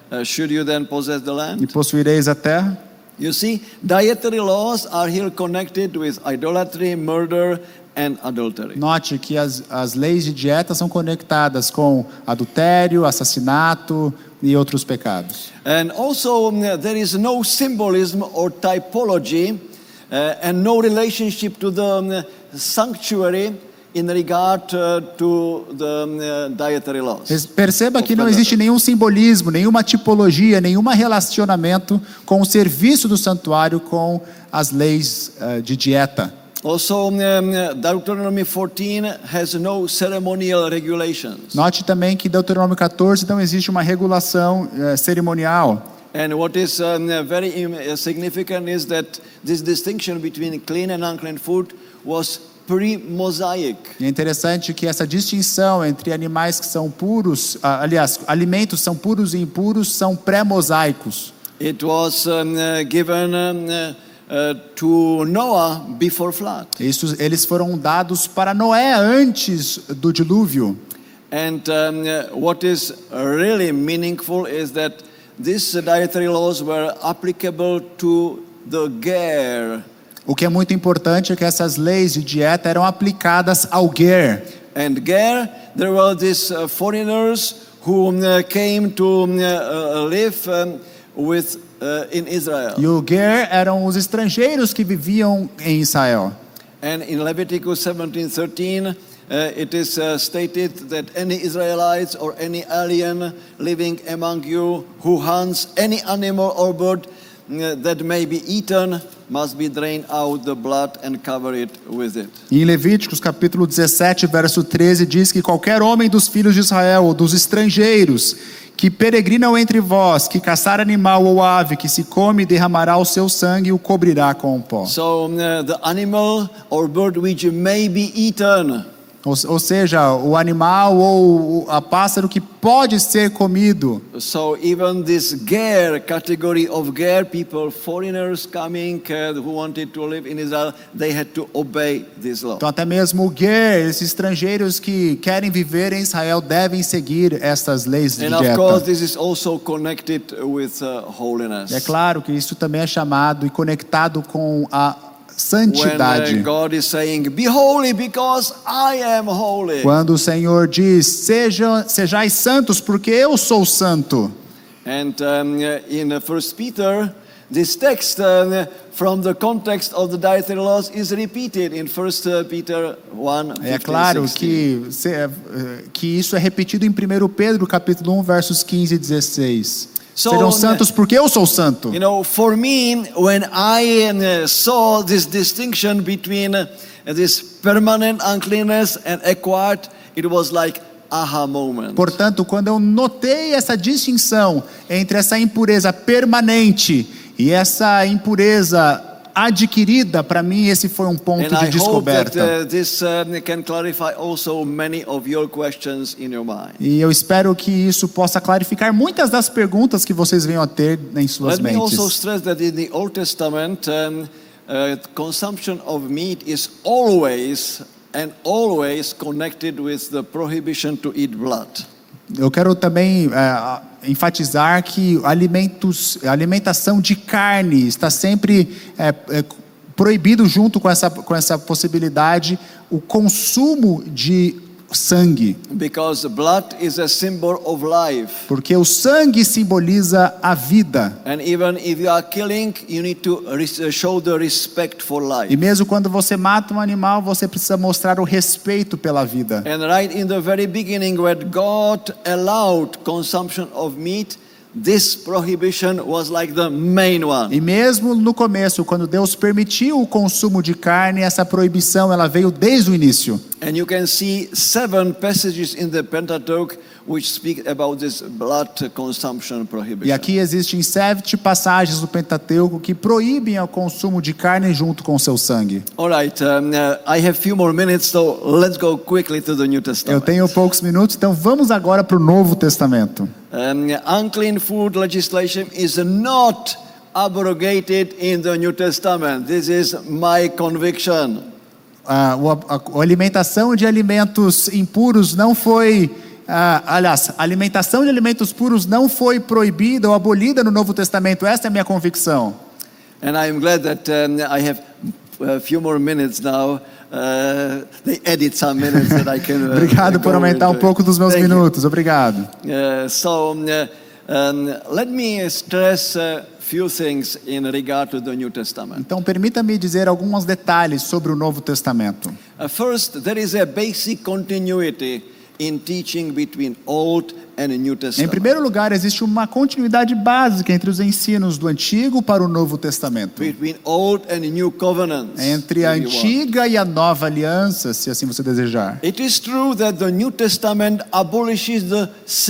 uh, should you then possess the E land? possuireis a terra. You see, dietary laws are here connected with idolatry, murder, and adultery. Note que as, as leis de dieta são conectadas com adultério, assassinato e outros pecados. And also, um, there is no symbolism or typology uh, and no relationship to the um, sanctuary in regard uh, to the um, uh, dietary laws. Perceba que não existe nenhum simbolismo, nenhuma tipologia, nenhum relacionamento com o serviço do santuário com as leis uh, de dieta. Also, um, Deuteronomy fourteen has no ceremonial regulations. Note também que Deuteronômio quatorze não existe uma regulação uh, cerimonial. And what is um, very significant is that this distinction between clean and unclean food was pre-Mosaic. E é interessante que essa distinção entre animais que são puros, uh, aliás, alimentos são puros e impuros, são pré-mosaicos. It was um, given um, uh, to Noah before flood. Isso, eles foram dados para Noé antes do dilúvio. And um, what is really meaningful is that these dietary laws were applicable to the ger. O que é muito importante é que essas leis de dieta eram aplicadas ao ger. And ger, there were these uh, foreigners who uh, came to uh, live um, with uh, in Israel. E o ger eram os estrangeiros que viviam em Israel. And in Leviticus seventeen thirteen, uh, it is uh, stated that any Israelites or any alien living among you who hunts any animal or bird uh, that may be eaten must be drained out the blood and cover it with it. E em Levíticos capítulo dezessete, verso treze, diz que qualquer homem dos filhos de Israel ou dos estrangeiros que peregrinam entre vós, que caçar animal ou ave que se come, derramará o seu sangue e o cobrirá com o pó. So uh, the animal or bird which may be eaten. Ou, ou seja, o animal ou a pássaro que pode ser comido. So even this ger category of ger people, foreigners coming uh, who wanted to live in Israel, they had to obey this law. Então até mesmo o ger, esses estrangeiros que querem viver em Israel devem seguir essas leis de And dieta. of course this is also connected with uh, holiness. E é claro que isso também é chamado e conectado com a santidade. When uh, God is saying, "Be holy because I am holy." Quando o Senhor diz, Seja, sejais santos porque eu sou santo. And um, in First Peter, this text um, from the context of the dietary laws is repeated in First Peter one. É claro que, que isso é repetido em primeiro Pedro capítulo um, versos quinze e dezesseis. So, Serão santos porque eu sou santo. You know, for me, when I uh, saw this distinction between uh, this permanent uncleanness and acquired, it was like aha moment. Portanto, quando eu notei essa distinção entre essa impureza permanente e essa impureza adquirida, para mim esse foi um ponto And de I descoberta. hope that, uh, this uh, can clarify also many of your questions in your mind. E eu espero que isso possa clarificar muitas das perguntas que vocês venham a ter em suas Let me also mentes. stress that in the Old Testament, um, uh, consumption of meat is always and always connected with the prohibition to eat blood. Eu quero também é, enfatizar que alimentos, a alimentação de carne está sempre é, é, proibido junto com essa, com essa possibilidade o consumo de sangue. Because blood is a symbol of life. Porque o sangue simboliza a vida. And even if you are killing, you need to show the respect for life. E mesmo quando você mata um animal, você precisa mostrar o respeito pela vida. And right in the very beginning, when God allowed consumption of meat, this prohibition was like the main one. E mesmo no começo, quando Deus permitiu o consumo de carne, essa proibição ela veio desde o início. And you can see seven passages in the Pentateuch which speak about this blood consumption prohibition. E aqui existem sete passagens do Pentateuco que proíbem o consumo de carne junto com o seu sangue. All right, um, uh, I have few more minutes, so let's go quickly to the New Testament. Eu tenho poucos minutos, então vamos agora para o Novo Testamento. Um, unclean food legislation is not abrogated in the New Testament. This is my conviction. A, a, a alimentação de alimentos impuros não foi ah, aliás, a alimentação de alimentos puros não foi proibida ou abolida no Novo Testamento. Essa é a minha convicção. And I am glad that um, I have a few more minutes now. Uh, they added some minutes that I can. Uh, Obrigado por aumentar um pouco dos meus minutos. Obrigado. Uh, so um, um, let me stress a few things in regard to the New Testament. Então, permita-me dizer alguns detalhes sobre o Novo Testamento. Uh, first, there is a basic continuity in teaching between Old and New Testament. Em primeiro lugar, existe uma continuidade básica entre os ensinos do Antigo para o Novo Testamento. Between Old and New Covenants. Entre a if you want. Antiga e a Nova Aliança, se assim você desejar. It is true that the New Testament abolishes the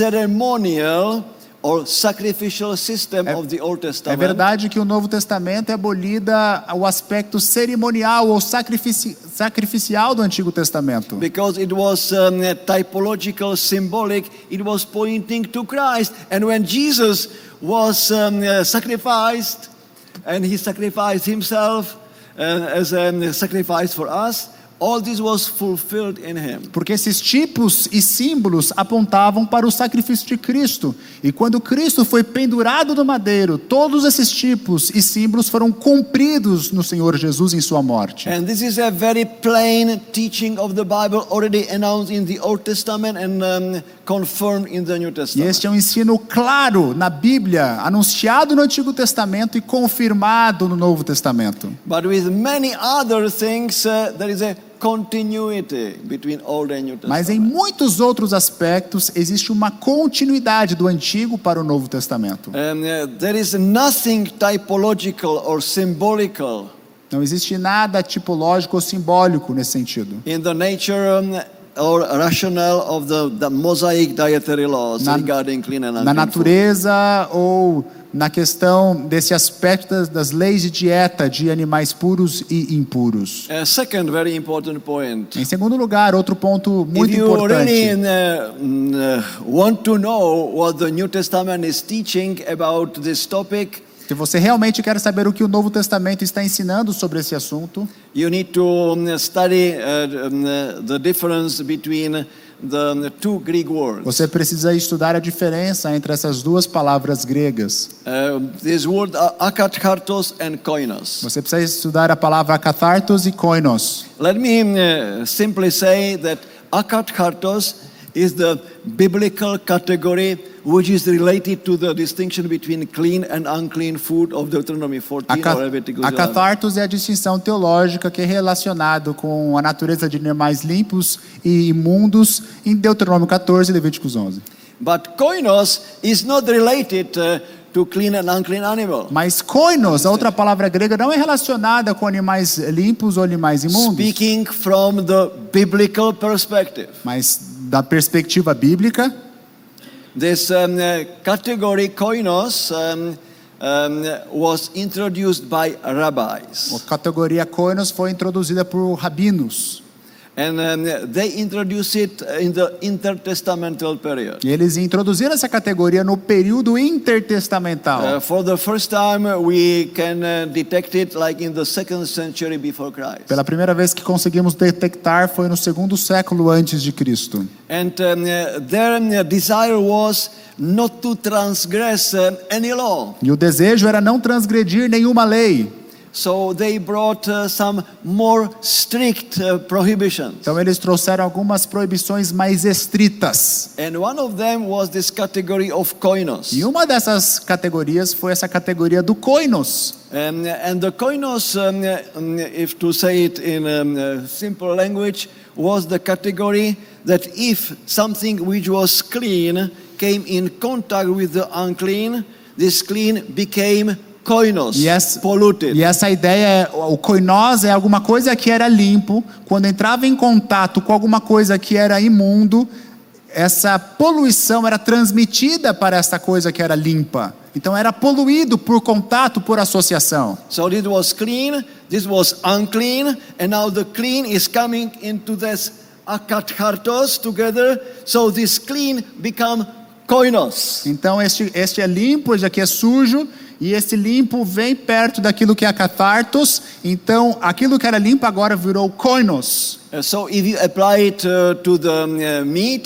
ceremonial or sacrificial system É- of the Old É Testament. verdade que o Novo Testamento é abolida o aspecto cerimonial ou sacrifici- sacrificial do Antigo Testamento. Because it was um, typological, symbolic, it was pointing to Christ. And when Jesus was um, uh, sacrificed, and he sacrificed himself uh, as a sacrifice for us, all this was fulfilled in him. Porque esses tipos e símbolos apontavam para o sacrifício de Cristo. E quando Cristo foi pendurado no madeiro, todos esses tipos e símbolos foram cumpridos no Senhor Jesus em sua morte. And this is a very plain teaching of the Bible, already announced in the Old Testament and um, confirmed in the New E Testament. este é um ensino claro na Bíblia, anunciado no Antigo Testamento e confirmado no Novo Testamento. But with many other things, uh, there is a continuity between Old and New Testament. Mas em muitos outros aspectos existe uma continuidade do Antigo para o Novo Testamento. Um, uh, there is nothing typological or symbolical Não existe nada tipológico ou simbólico nesse sentido. in the nature um, or rationale of the, the Mosaic dietary laws Na- regarding clean and Na unclean food. natureza ou na questão desse aspecto das, das leis de dieta de animais puros e impuros. A second very important point. Em segundo lugar, outro ponto If muito you importante. really uh, mm, uh, want to know what the New Testament is teaching about this topic, Se você realmente quer saber o que o Novo Testamento está ensinando sobre esse assunto, you need to um, study uh, um, uh, the difference between the two Greek words. você precisa estudar a diferença entre essas duas palavras gregas. Uh, this word uh, akathartos and koinos. Você precisa estudar a palavra akathartos e koinos. Let me uh, simply say that akathartos is the biblical category which is related to the distinction between clean and unclean food of Deuteronomy fourteen Aka- or Leviticus eleven. Akathartos é a distinção teológica que é relacionado com a natureza de animais limpos e imundos em Deuteronômio quatorze e Levíticos onze. But koinos is not related uh, to clean and unclean animal. Mas koinos, a outra palavra grega, não é relacionada com animais limpos ou animais imundos, Speaking from the biblical perspective, mas da perspectiva bíblica, this um, uh, category koinos um, um, was introduced by rabbis. a categoria koinos foi introduzida por rabinos. And um, they introduced it in the intertestamental period. E eles introduziram essa categoria no período intertestamental. Uh, for the first time, we can uh, detect it like in the second century before Christ. Pela primeira vez que conseguimos detectar foi no segundo século antes de Cristo. And um, uh, their um, desire was not to transgress uh, any law. E o desejo era não transgredir nenhuma lei. So they brought uh, some more strict uh, prohibitions. Então eles trouxeram algumas proibições mais estritas. And one of them was this category of koinos. E uma dessas categorias foi essa categoria do koinos. Um, and the koinos, um, um, if to say it in um, uh, simple language, was the category that if something which was clean came in contact with the unclean, this clean became koinos, E essa, polluted. e essa ideia, é, o koinós é alguma coisa que era limpo, quando entrava em contato com alguma coisa que era imundo, essa poluição era transmitida para essa coisa que era limpa. Então era poluído por contato, por associação. So this was clean, this was unclean, and now the clean is coming into this akathartos together, so this clean become koinos. Então este, este é limpo, este aqui é sujo, e esse limpo vem perto daquilo que é akathartos. Então aquilo que era limpo agora virou koinos. Uh, so if you apply it uh, to the um, uh, meat,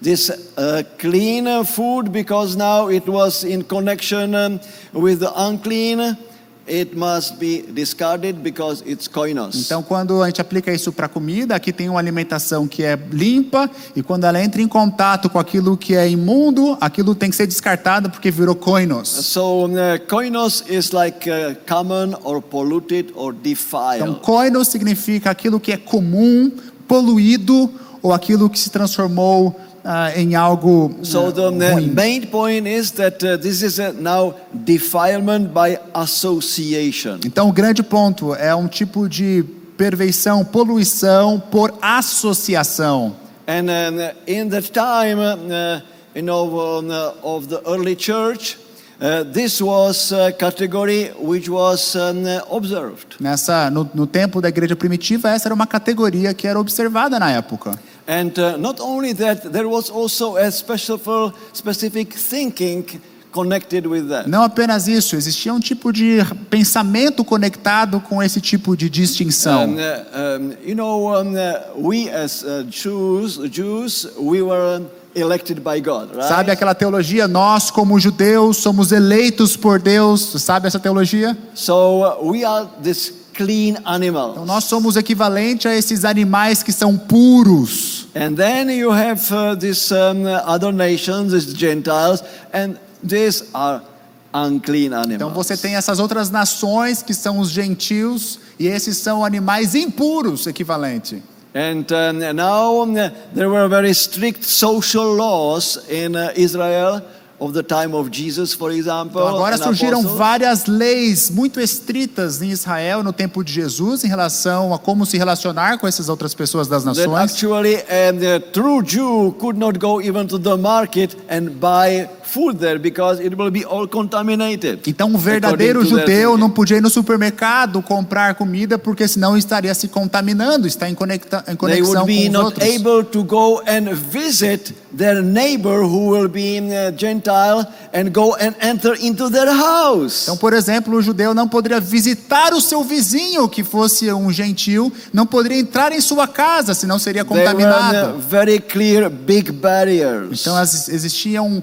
this uh, clean food, because now it was in connection um, with the unclean, it must be discarded because it's koinos. Então, quando a gente aplica isso para comida, aqui tem uma alimentação que é limpa, e quando ela entra em contato com aquilo que é imundo, aquilo tem que ser descartado porque virou koinos. So uh, koinos is like uh, common or polluted or defiled. Então, koinos significa aquilo que é comum, poluído, ou aquilo que se transformou Uh, em algo uh, So the ruim. main point is that uh, this is a now defilement by association. Então o grande ponto é um tipo de perversão, poluição por associação. And um, in that time, uh, you know, um, uh, of the early church, uh, this was a category which was um, observed. Nessa, no, no tempo da igreja primitiva, essa era uma categoria que era observada na época. And uh, not only that, there was also a special, specific thinking connected with that. Não apenas isso, existia um tipo de pensamento conectado com esse tipo de distinção. Um, uh, um, you know, um, uh, we as uh, Jews, Jews, we were elected by God, right? Sabe aquela teologia? Nós, como judeus, somos eleitos por Deus. Sabe essa teologia? So uh, we are this clean animals. Então nós somos equivalente a esses animais que são puros. And then you have uh, these um, other nations, these Gentiles, and these are unclean animals. Então você tem essas outras nações que são os gentios, e esses são animais impuros, equivalente. And um, now um, there were very strict social laws in uh, Israel of the time of Jesus, for example. Então agora surgiram apostles. várias leis muito estritas em Israel no tempo de Jesus em relação a como se relacionar com essas outras pessoas das That nações. actually um, the true Jew could not go even to the market and buy food there because it will be all contaminated. Então um verdadeiro according to their judeu thinking. não podia ir no supermercado comprar comida porque senão estaria se contaminando, está em, conecta, em They conexão would be com os not outros. able to go and visit their neighbor who will be uh, Gentile and go and enter into their house. Então, por exemplo, o judeu não poderia visitar o seu vizinho que fosse um gentil, não poderia entrar em sua casa, senão seria There were contaminado. uh, very clear big barriers. Então as- existiam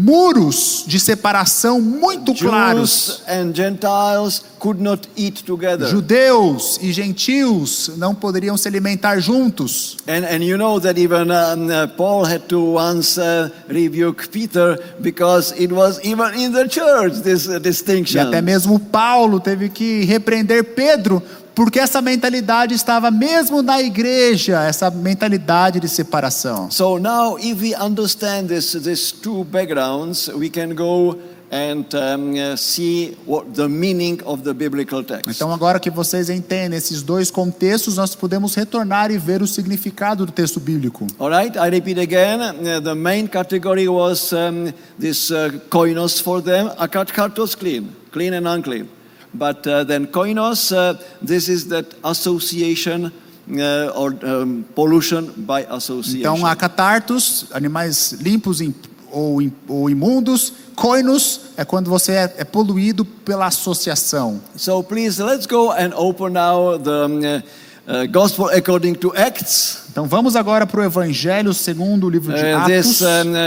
muros de separação muito claros. Jews and Gentiles could not eat together. Judeus e gentios não poderiam se alimentar juntos. And, and you know that even um, uh, Paul had to once uh, rebuke Peter because it was even in the church, this uh, E distinction. até mesmo Paulo teve que repreender Pedro, porque essa mentalidade estava mesmo na igreja, essa mentalidade de separação. So now if we understand this, these two backgrounds, we can go and um, uh, see what the meaning of the biblical text. Então agora que vocês entendem esses dois contextos, nós podemos retornar e ver o significado do texto bíblico. All right, I repeat again. Uh, the main category was um, this uh, koinos for them. Akakartos clean, clean and unclean. But uh, then koinos, uh, this is that association uh, or um, pollution by association. Então há catartos, animais limpos im- ou, im- ou imundos. Koinos é quando você é, é poluído pela associação. So please, let's go and open now the um, uh, uh, Gospel according to Acts. Então vamos agora para o Evangelho segundo o livro de Uh, Atos. this um,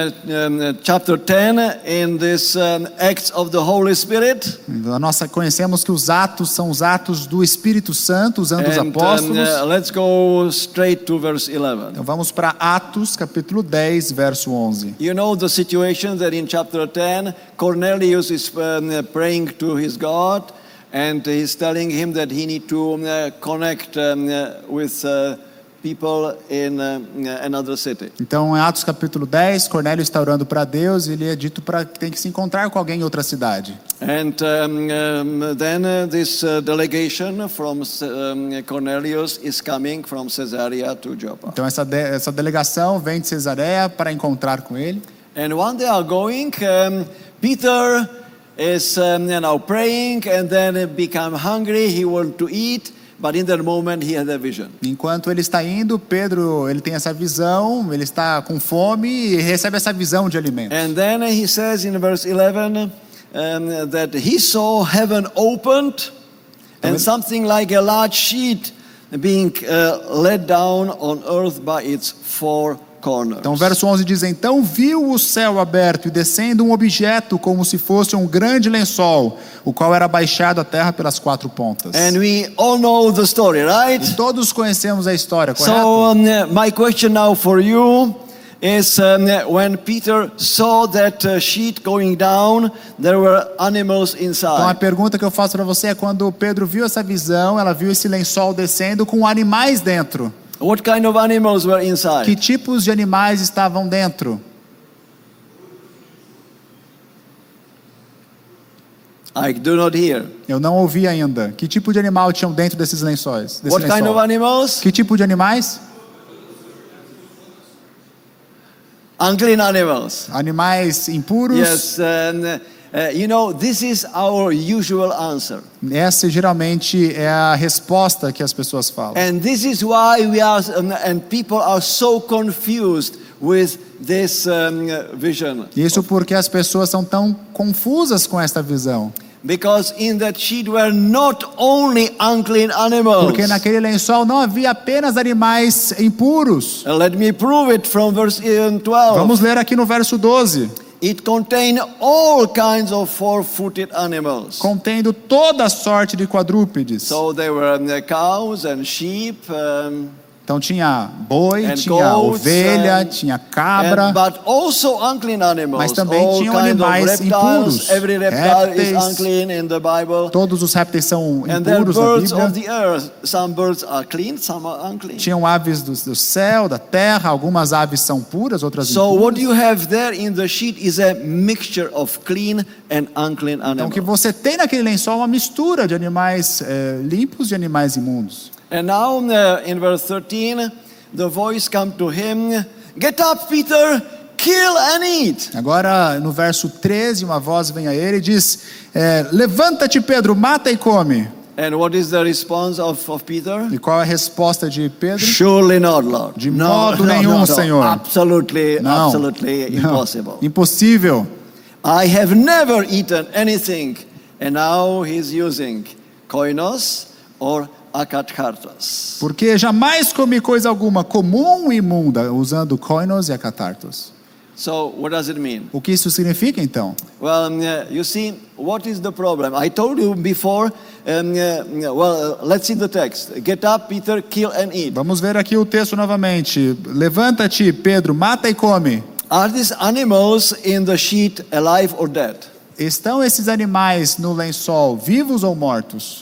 uh, um, chapter ten in this um, Acts of the Holy Spirit. A nossa conhecemos que os atos são os atos do Espírito Santo, usando os And um, apóstolos. uh, let's go straight to verse eleven. Então vamos para Atos, capítulo dez, verso onze. You know the situation that in chapter ten, Cornelius is um, praying to his God, and he's telling him that he need to uh, connect um, uh, with uh, people in uh, another city. Então, em Atos capítulo dez, Cornélio está orando para Deus e ele é dito para que tem que se encontrar com alguém em outra cidade. And um, um, then uh, this uh, delegation from um, Cornelius is coming from Caesarea to Joppa. Então, essa, de, essa delegação vem de Cesareia para encontrar com ele. And when they are going, um, Peter is um, you know, praying and then become hungry. He want to eat, but in that moment he had a vision. Enquanto ele está indo, Pedro, ele tem essa visão, ele está com fome e recebe essa visão de alimento. And then he says in verse eleven um, that he saw heaven opened and something like a large sheet being uh, let down on earth by its four corners. Então, verso onze diz: então viu o céu aberto e descendo um objeto como se fosse um grande lençol, o qual era baixado à terra pelas quatro pontas. And we all know the story, right? E todos conhecemos a história, correto? So um, my question now for you is um, when Peter saw that uh, sheet going down, there were animals Então a inside. pergunta que eu faço para você é: quando Pedro viu essa visão, ela viu esse lençol descendo com animais dentro. What kind of animals were Que inside? tipos de animais estavam dentro? I do not hear. Eu não ouvi ainda. Que tipo de animal tinham dentro desses lençóis? Desse What kind lençol? of animals? Que tipo de animais? Unclean animals. Animais impuros. Yes, and uh, you know, this is our usual answer. Essa geralmente é a resposta que as pessoas falam. And this is why we are, um, and people are so confused with this um, vision. Isso porque as pessoas são tão confusas com esta visão. Because in that sheet were not only unclean animals. Porque naquele lençol não havia apenas animais impuros. Uh, Let me prove it from verse um, twelve. Vamos ler aqui no verso doze. It contained all kinds of four-footed animals. Contendo toda sorte de quadrúpedes. So there were um, cows and sheep. Um, Então tinha boi, And tinha goats, ovelha, and- tinha cabra. and, but also unclean animals. Mas também all tinham kinds of animais reptiles. impuros. Every reptile is Répteis. unclean in the Bible. Todos os répteis são And then impuros na birds of Bíblia. the earth. Some birds are clean, some are unclean. Tinham aves do, do céu, da terra. Algumas aves são puras, outras So what impuras. you have there in the sheet is a mixture of clean and unclean Então o que animals. você tem naquele lençol é uma mistura de animais eh, limpos e animais imundos. And now uh, in verse thirteen, the voice come to him, "Get up, Peter, kill and eat." Agora no verso treze, uma voz vem a ele e diz: eh, levanta-te, Pedro, mata e come. And what is the response of, of Peter? E qual é a resposta de Pedro? Surely not, Lord. De modo nenhum, Senhor. Absolutely, Não, absolutely não, impossible. impossível. I have never eaten anything, and now he's using koinos or akathartos. Porque jamais comi coisa alguma comum e imunda, usando koinos e akatartos. So what does it mean? O que isso significa então? Well, um, uh, you see, what is the problem? I told you before. Um, uh, well, uh, let's see the text. Get up, Peter, kill and eat. Vamos ver aqui o texto novamente. Levanta-te, Pedro, mata e come. Are these animals in the sheet alive or dead? Estão esses animais no lençol vivos ou mortos?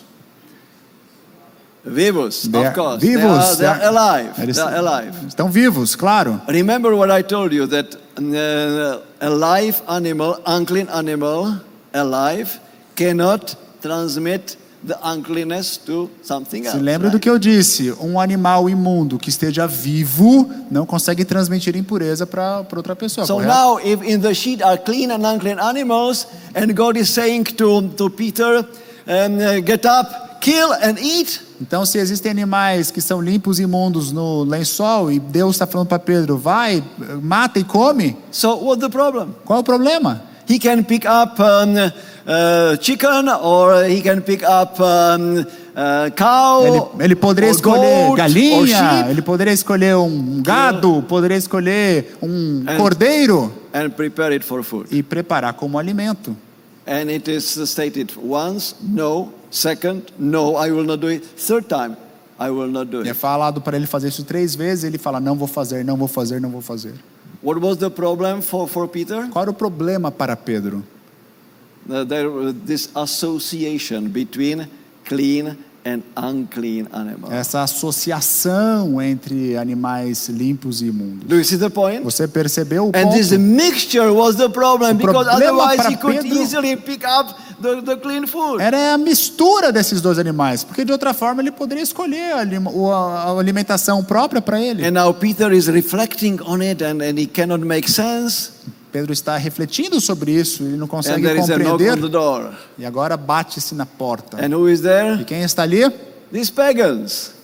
Vivos, They of are- course. Vivos. They are, they are They are- alive. Eles They are alive. Estão vivos, claro. Remember what I told you that uh, a live animal, unclean animal, alive, cannot transmit the uncleanness to something else. Se lembra do right? que eu disse? Um animal imundo que esteja vivo não consegue transmitir impureza para outra pessoa. So correto? now, if in the sheet are clean and unclean animals, and God is saying to, to Peter, um, uh, get up, kill and eat, Então, se existem animais que são limpos e imundos no lençol e Deus está falando para Pedro, vai, mata e come, so what's the problem? qual é o problema? He can pick up um, uh, chicken, or he can pick up um, uh, cow, Ele, ele poderia or escolher goat, or galinha, sheep, ele poderia escolher um gado, poderia escolher um And- cordeiro and prepare it for food. e preparar como alimento. And it is stated once, no. Second, no, I will not do it. Third time, I will not do E é it. falado para ele fazer isso três vezes, ele fala, não vou fazer, não vou fazer, não vou fazer. What was the problem for, for Peter? Qual era o problema para Pedro? Uh, there was this association between clean and unclean animals. Essa associação entre animais limpos e imundos. Do you see the point? Você percebeu o And this ponto? mixture was the problem, O because problema otherwise para he could Pedro- easily pick up the, the clean food. Era a mistura desses dois animais, porque de outra forma ele poderia escolher a, alim- o- a- a alimentação própria para ele. And now Peter is reflecting on it, and, and he cannot make sense. Pedro está refletindo sobre isso, ele não And consegue there is a knock on the compreender. door. E agora bate-se na porta. And who is E there? quem está ali? These pagans.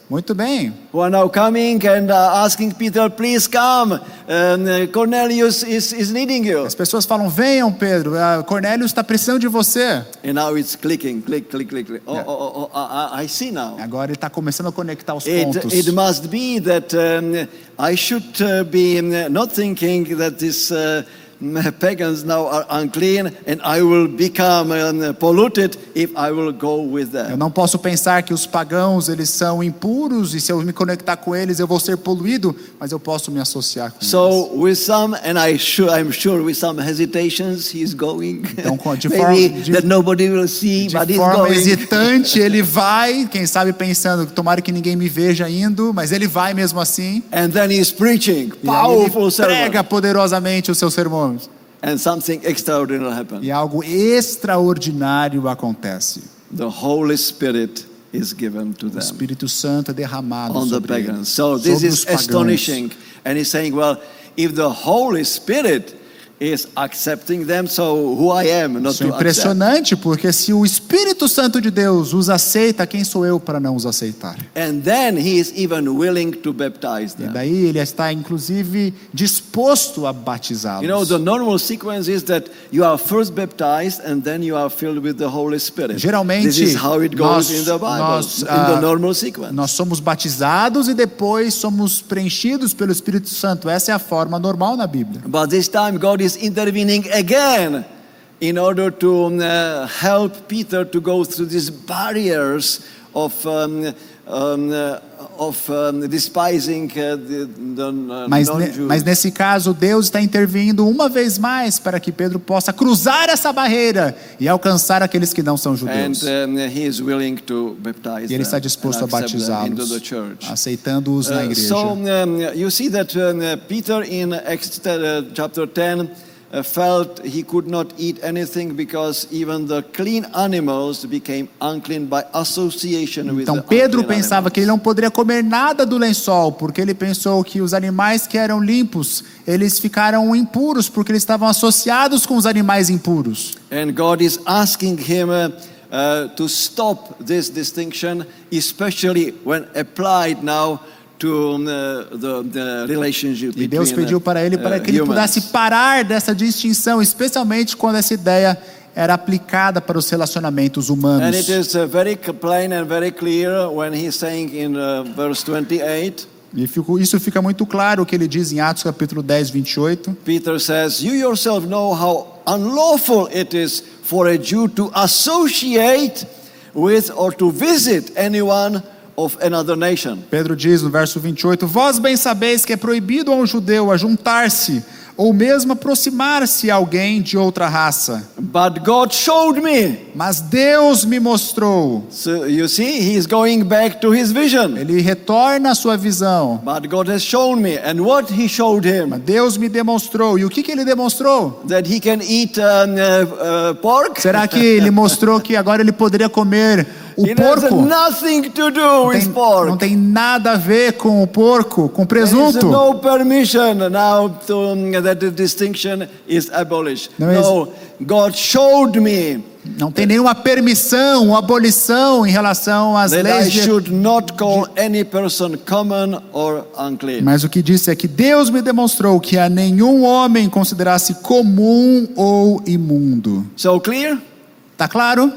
Muito bem. who are now coming and uh, asking Peter, please come. Um, uh, Cornelius is, is needing you. As pessoas falam, venham Pedro, uh, Cornélio está precisando de você. And now it's clicking, click, click, click, click. Oh, Yeah. oh, oh, oh, I I see now. Agora ele está começando a conectar os It, pontos. it must be that um, I should uh, be um, not thinking that these uh, pagans now are unclean and I will become um, polluted if I will go with Eu them. não posso pensar que os pagãos eles são impuros e se eu me conectar com eles eu vou ser poluído, mas eu posso me associar com eles. So with some, and I sure, I'm sure with some hesitations, he's going. Então, com- de Maybe forma- de- that nobody will see, but De he's forma going. hesitante ele vai, quem sabe pensando, tomara que ninguém me veja indo, mas ele vai mesmo assim. And then he's preaching, E aí ele powerful sermon, prega poderosamente os seus sermões. and something extraordinary happens. E algo extraordinário acontece. The Holy Spirit is given to O them Espírito Santo é derramado on the sobre eles, pagans. So this sobre is os pagãos. astonishing. And he's saying, well, if the Holy Spirit is accepting them, so who I am not Isso é to accept. impressionante, porque se o Espírito Santo de Deus os aceita, quem sou eu para não os aceitar? And then he is even willing to baptize E them. daí ele está inclusive disposto a batizá-los. You know, the normal sequence is that you are first baptized and then you are filled with the Holy Spirit. Geralmente, This is how it goes nós- in the Bible, nós, in ah, the normal sequence. Nós somos batizados e depois somos preenchidos pelo Espírito Santo. Essa é a forma normal na Bíblia. But this time God is intervening again in order to um, uh, help Peter to go through these barriers of um, um, uh, of um, despising uh, the, the uh, Mas, ne- non-Jews. mas nesse caso, Deus está intervindo uma vez mais para que Pedro possa cruzar essa barreira e alcançar aqueles que não são And judeus. um, he is willing to baptize E ele está them disposto and a accept them into batizá-los, the church. aceitando-os na Uh, igreja. so um, you see that um, uh, Peter in Acts uh, chapter ten uh, felt he could not eat anything because even the clean animals became unclean by association with Então the Pedro unclean pensava que ele animals. não poderia comer nada do lençol, porque ele pensou que os animais que eram limpos, eles ficaram impuros, porque eles estavam associados com os animais impuros. And God is asking him uh, uh, to stop this distinction, especially when applied now to um, uh, the, the relationship E Deus between pediu para ele uh, para que ele humans. pudesse parar dessa distinção, especialmente quando essa ideia era aplicada para os relacionamentos And humanos. it is uh, very c- plain and very clear when he's saying in uh, verse twenty-eight, E fico- isso fica muito claro o que ele diz em Atos capítulo dez, vinte e oito. Peter says, you yourself know how unlawful it is for a Jew to associate with or to visit anyone of another nation. Pedro diz no verso vinte e oito: Vós bem sabeis que é proibido a um judeu ajuntar-se ou mesmo aproximar-se a alguém de outra raça. But God showed me. Mas Deus me mostrou. So you see, he's going back to his vision. Ele retorna à sua visão. But God has shown me. And what he showed him? Mas Deus me demonstrou. E o que, que ele demonstrou? That he can eat um, uh, uh, pork? Será que ele mostrou que agora ele poderia comer o It has porco? nothing to do Não with tem, pork. não tem nada a ver com o porco, com There is presunto. no permission now to, um, that the distinction is abolished. Não é No, God showed me Não tem nenhuma permissão ou abolição em relação às that I leis de... should not call any person common or unclean. Mas o que disse é que Deus me demonstrou que a nenhum homem considerasse comum ou imundo. So clear? Tá claro?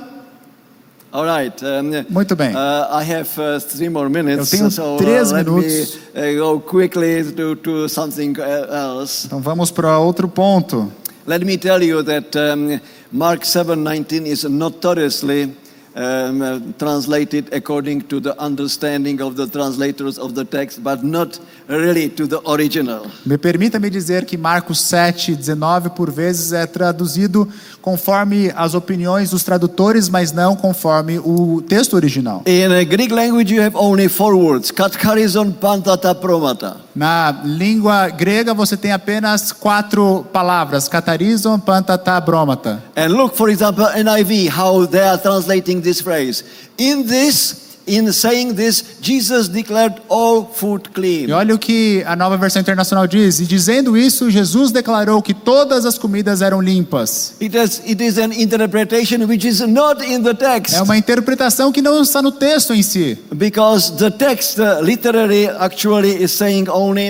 All right. Um, Muito bem. Uh, I have uh, three more minutes, Eu tenho so três uh, let minutos. me uh, go quickly to, to something uh, else. Então vamos para outro ponto. Let me tell you that um, Mark seven nineteen is notoriously um, uh, translated according to the understanding of the translators of the text, but not really to the original. Me permita me dizer que Marcos sete, dezenove por vezes é traduzido conforme as opiniões dos tradutores, mas não conforme o texto original. In uh, Greek language, you have only four words: katcharizon, pantata, promata. Na língua grega você tem apenas quatro palavras: katarizon, pantata, bromata. And look, for example, N I V, how they are translating this phrase. In this in saying this, Jesus declared all food clean. E olha o que a Nova Versão Internacional diz. E dizendo isso, Jesus declarou que todas as comidas eram limpas. It is, it is an interpretation which is not in the text. É uma interpretação que não está no texto em si. Because the text uh, literally actually is saying only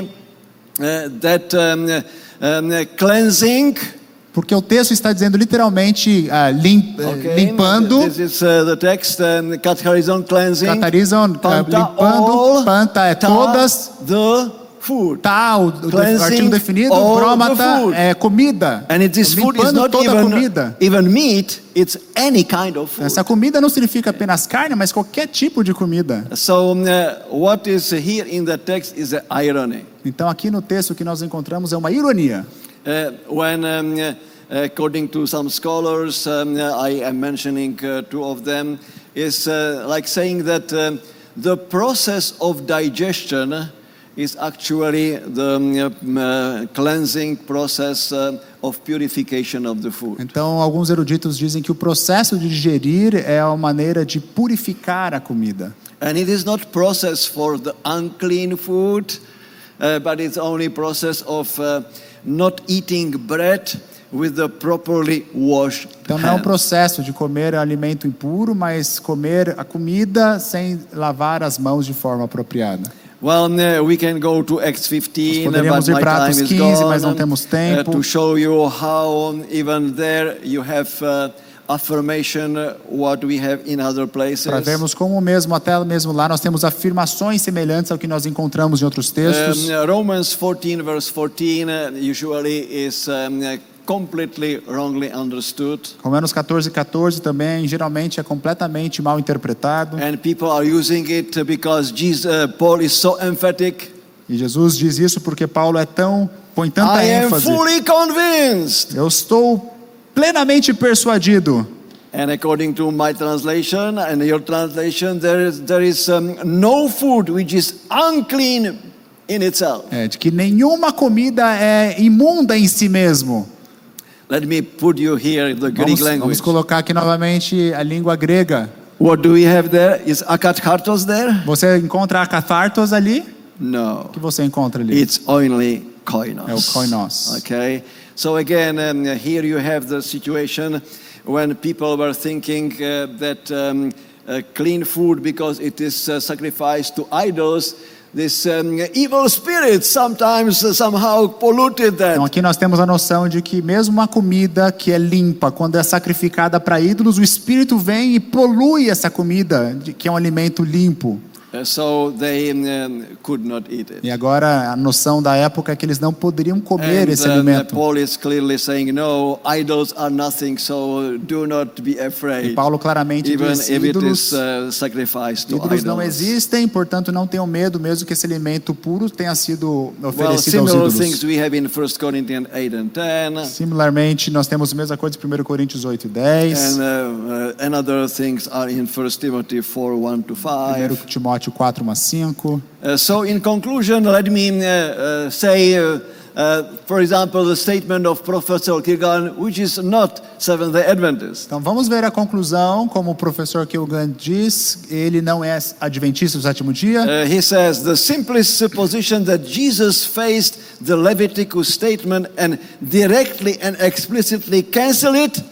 uh, that um, um, cleansing. Porque o texto está dizendo literalmente ah, lim, Okay, limpando, this is uh, the text, um, catarizon cleansing. catarizam, ah, Panta limpando, all, panta é ta todas, the food. tá o, o Cleansing artigo definido, all the promata food. é comida. And it, this food is Limpando not toda a even, comida. even meat, it's any kind of food. Essa comida não significa apenas carne, mas qualquer tipo de comida. So um, uh, what is here in the text is an irony. Então aqui no texto que nós encontramos é uma ironia. Uh, when um, uh, according to some scholars, um, uh, I am mentioning uh, two of them, is uh, like saying that um, the process of digestion is actually the um, uh, cleansing process uh, of purification of the food. Então alguns eruditos dizem que o processo de digerir é a maneira de purificar a comida. And it is not process for the unclean food, uh, but it's only process of uh, not eating bread with the properly washed Então não é um hands. processo de comer alimento impuro, mas comer a comida sem lavar as mãos de forma apropriada. Well, uh, we can go to Acts fifteen, Nós poderíamos but ir my para time Atos is quinze, gone. mas não temos tempo. Uh, to show you how um, even there you have uh, affirmation uh, what we have in other places. Para vermos como mesmo, até mesmo lá, nós temos afirmações semelhantes ao que nós encontramos em outros textos. Um, uh, Romans fourteen verse fourteen uh, usually is um, uh, completely wrongly understood. Romanos quatorze, quatorze também geralmente é completamente mal interpretado. And people are using it because Jesus, uh, Paul is so emphatic. E Jesus diz isso porque Paulo é tão põe tanta I am ênfase. fully convinced. Eu estou plenamente persuadido. And according to my translation and your translation, there is, there is um, no food which is unclean in itself. É, de que nenhuma comida é imunda em si mesmo. Let me put you here the Greek Vamos, language. vamos colocar aqui novamente a língua grega. What do we have there? Is akathartos there? Você encontra a cathartos ali? No. O que você encontra ali? It's only koinos. É o koinos. Okay. So again, um, here you have the situation when people were thinking uh, that um, uh, clean food because it is uh, sacrificed to idols. This um, evil spirit sometimes uh, somehow polluted that. Então aqui nós temos a noção de que mesmo uma comida que é limpa, quando é sacrificada para ídolos, o espírito vem e polui essa comida, de- que é um alimento limpo. Uh, so they um, could not eat it. E agora a noção da época é que eles não poderiam comer And esse um, alimento. Paul is clearly saying, no, idols are nothing, so do not be E afraid. Paulo claramente Even diz: if it ídolos, is uh, sacrificed to ídolos não idols. existem, portanto não tenham medo, mesmo que esse alimento puro tenha sido Well, oferecido aos similar ídolos. things we have in First Corinthians eight and ten. Similarmente, nós temos a mesma coisa em primeira Coríntios oito e dez, And uh, uh, another things are in First Timothy four one to primeiro five. Timóteo quatro, uma cinco. Uh, so in conclusion, let me uh, uh, say, uh, uh, for example, the statement of Professor Kierkegaard, which is not Seventh-day Adventist. Então vamos ver a conclusão, como o professor Kierkegaard diz, ele não é adventista do sétimo dia. Uh, he says, the simplest supposition that Jesus faced the Leviticus statement and directly and explicitly cancel it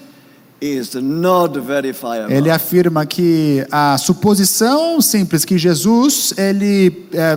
is not verifiable. Ele afirma que a suposição simples que Jesus ele é,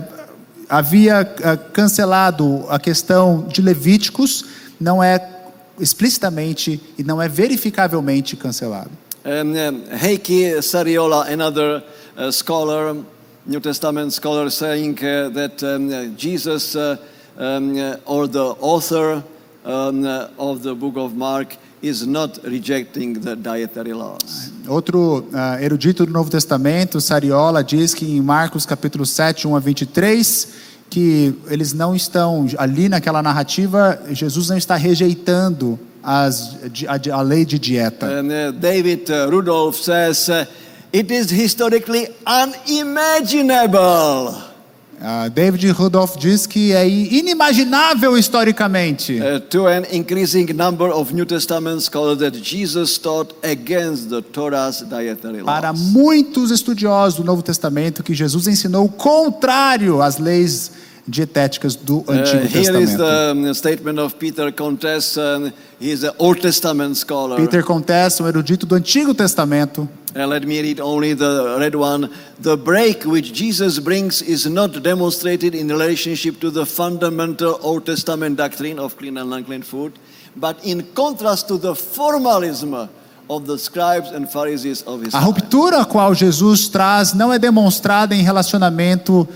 havia é, cancelado a questão de Levíticos não é explicitamente e não é verificavelmente cancelado. Um, um, Heikki Sariola, another uh, scholar, New Testament scholar, saying uh, that um, uh, Jesus uh, um, uh, or the author um, uh, of the book of Mark is not rejecting the dietary laws. Outro uh, erudito do Novo Testamento, Sariola, diz que em Marcos capítulo sete, um a vinte e três, que eles não estão, ali naquela narrativa, Jesus não está rejeitando as, a, a lei de dieta. And uh, David uh, Rudolph says, uh, it is historically unimaginable Uh, David Rudolph diz que é inimaginável historicamente. Uh, to an increasing number of New Testament scholars that Jesus taught against the Torah's dietary laws. Para muitos estudiosos do Novo Testamento, que Jesus ensinou o contrário às leis dietéticas do Antigo Uh, here is Testamento. the um, statement of Peter Contest. Um, he is an Old Testament scholar. Peter Contest, um erudito do Antigo Testamento. Uh, let me read only the red one. The break which Jesus brings is not demonstrated in relationship to the fundamental Old Testament doctrine of clean and unclean food, but in contrast to the formalism of the scribes and Pharisees of his A time. ruptura a qual Jesus traz não é demonstrada em relacionamento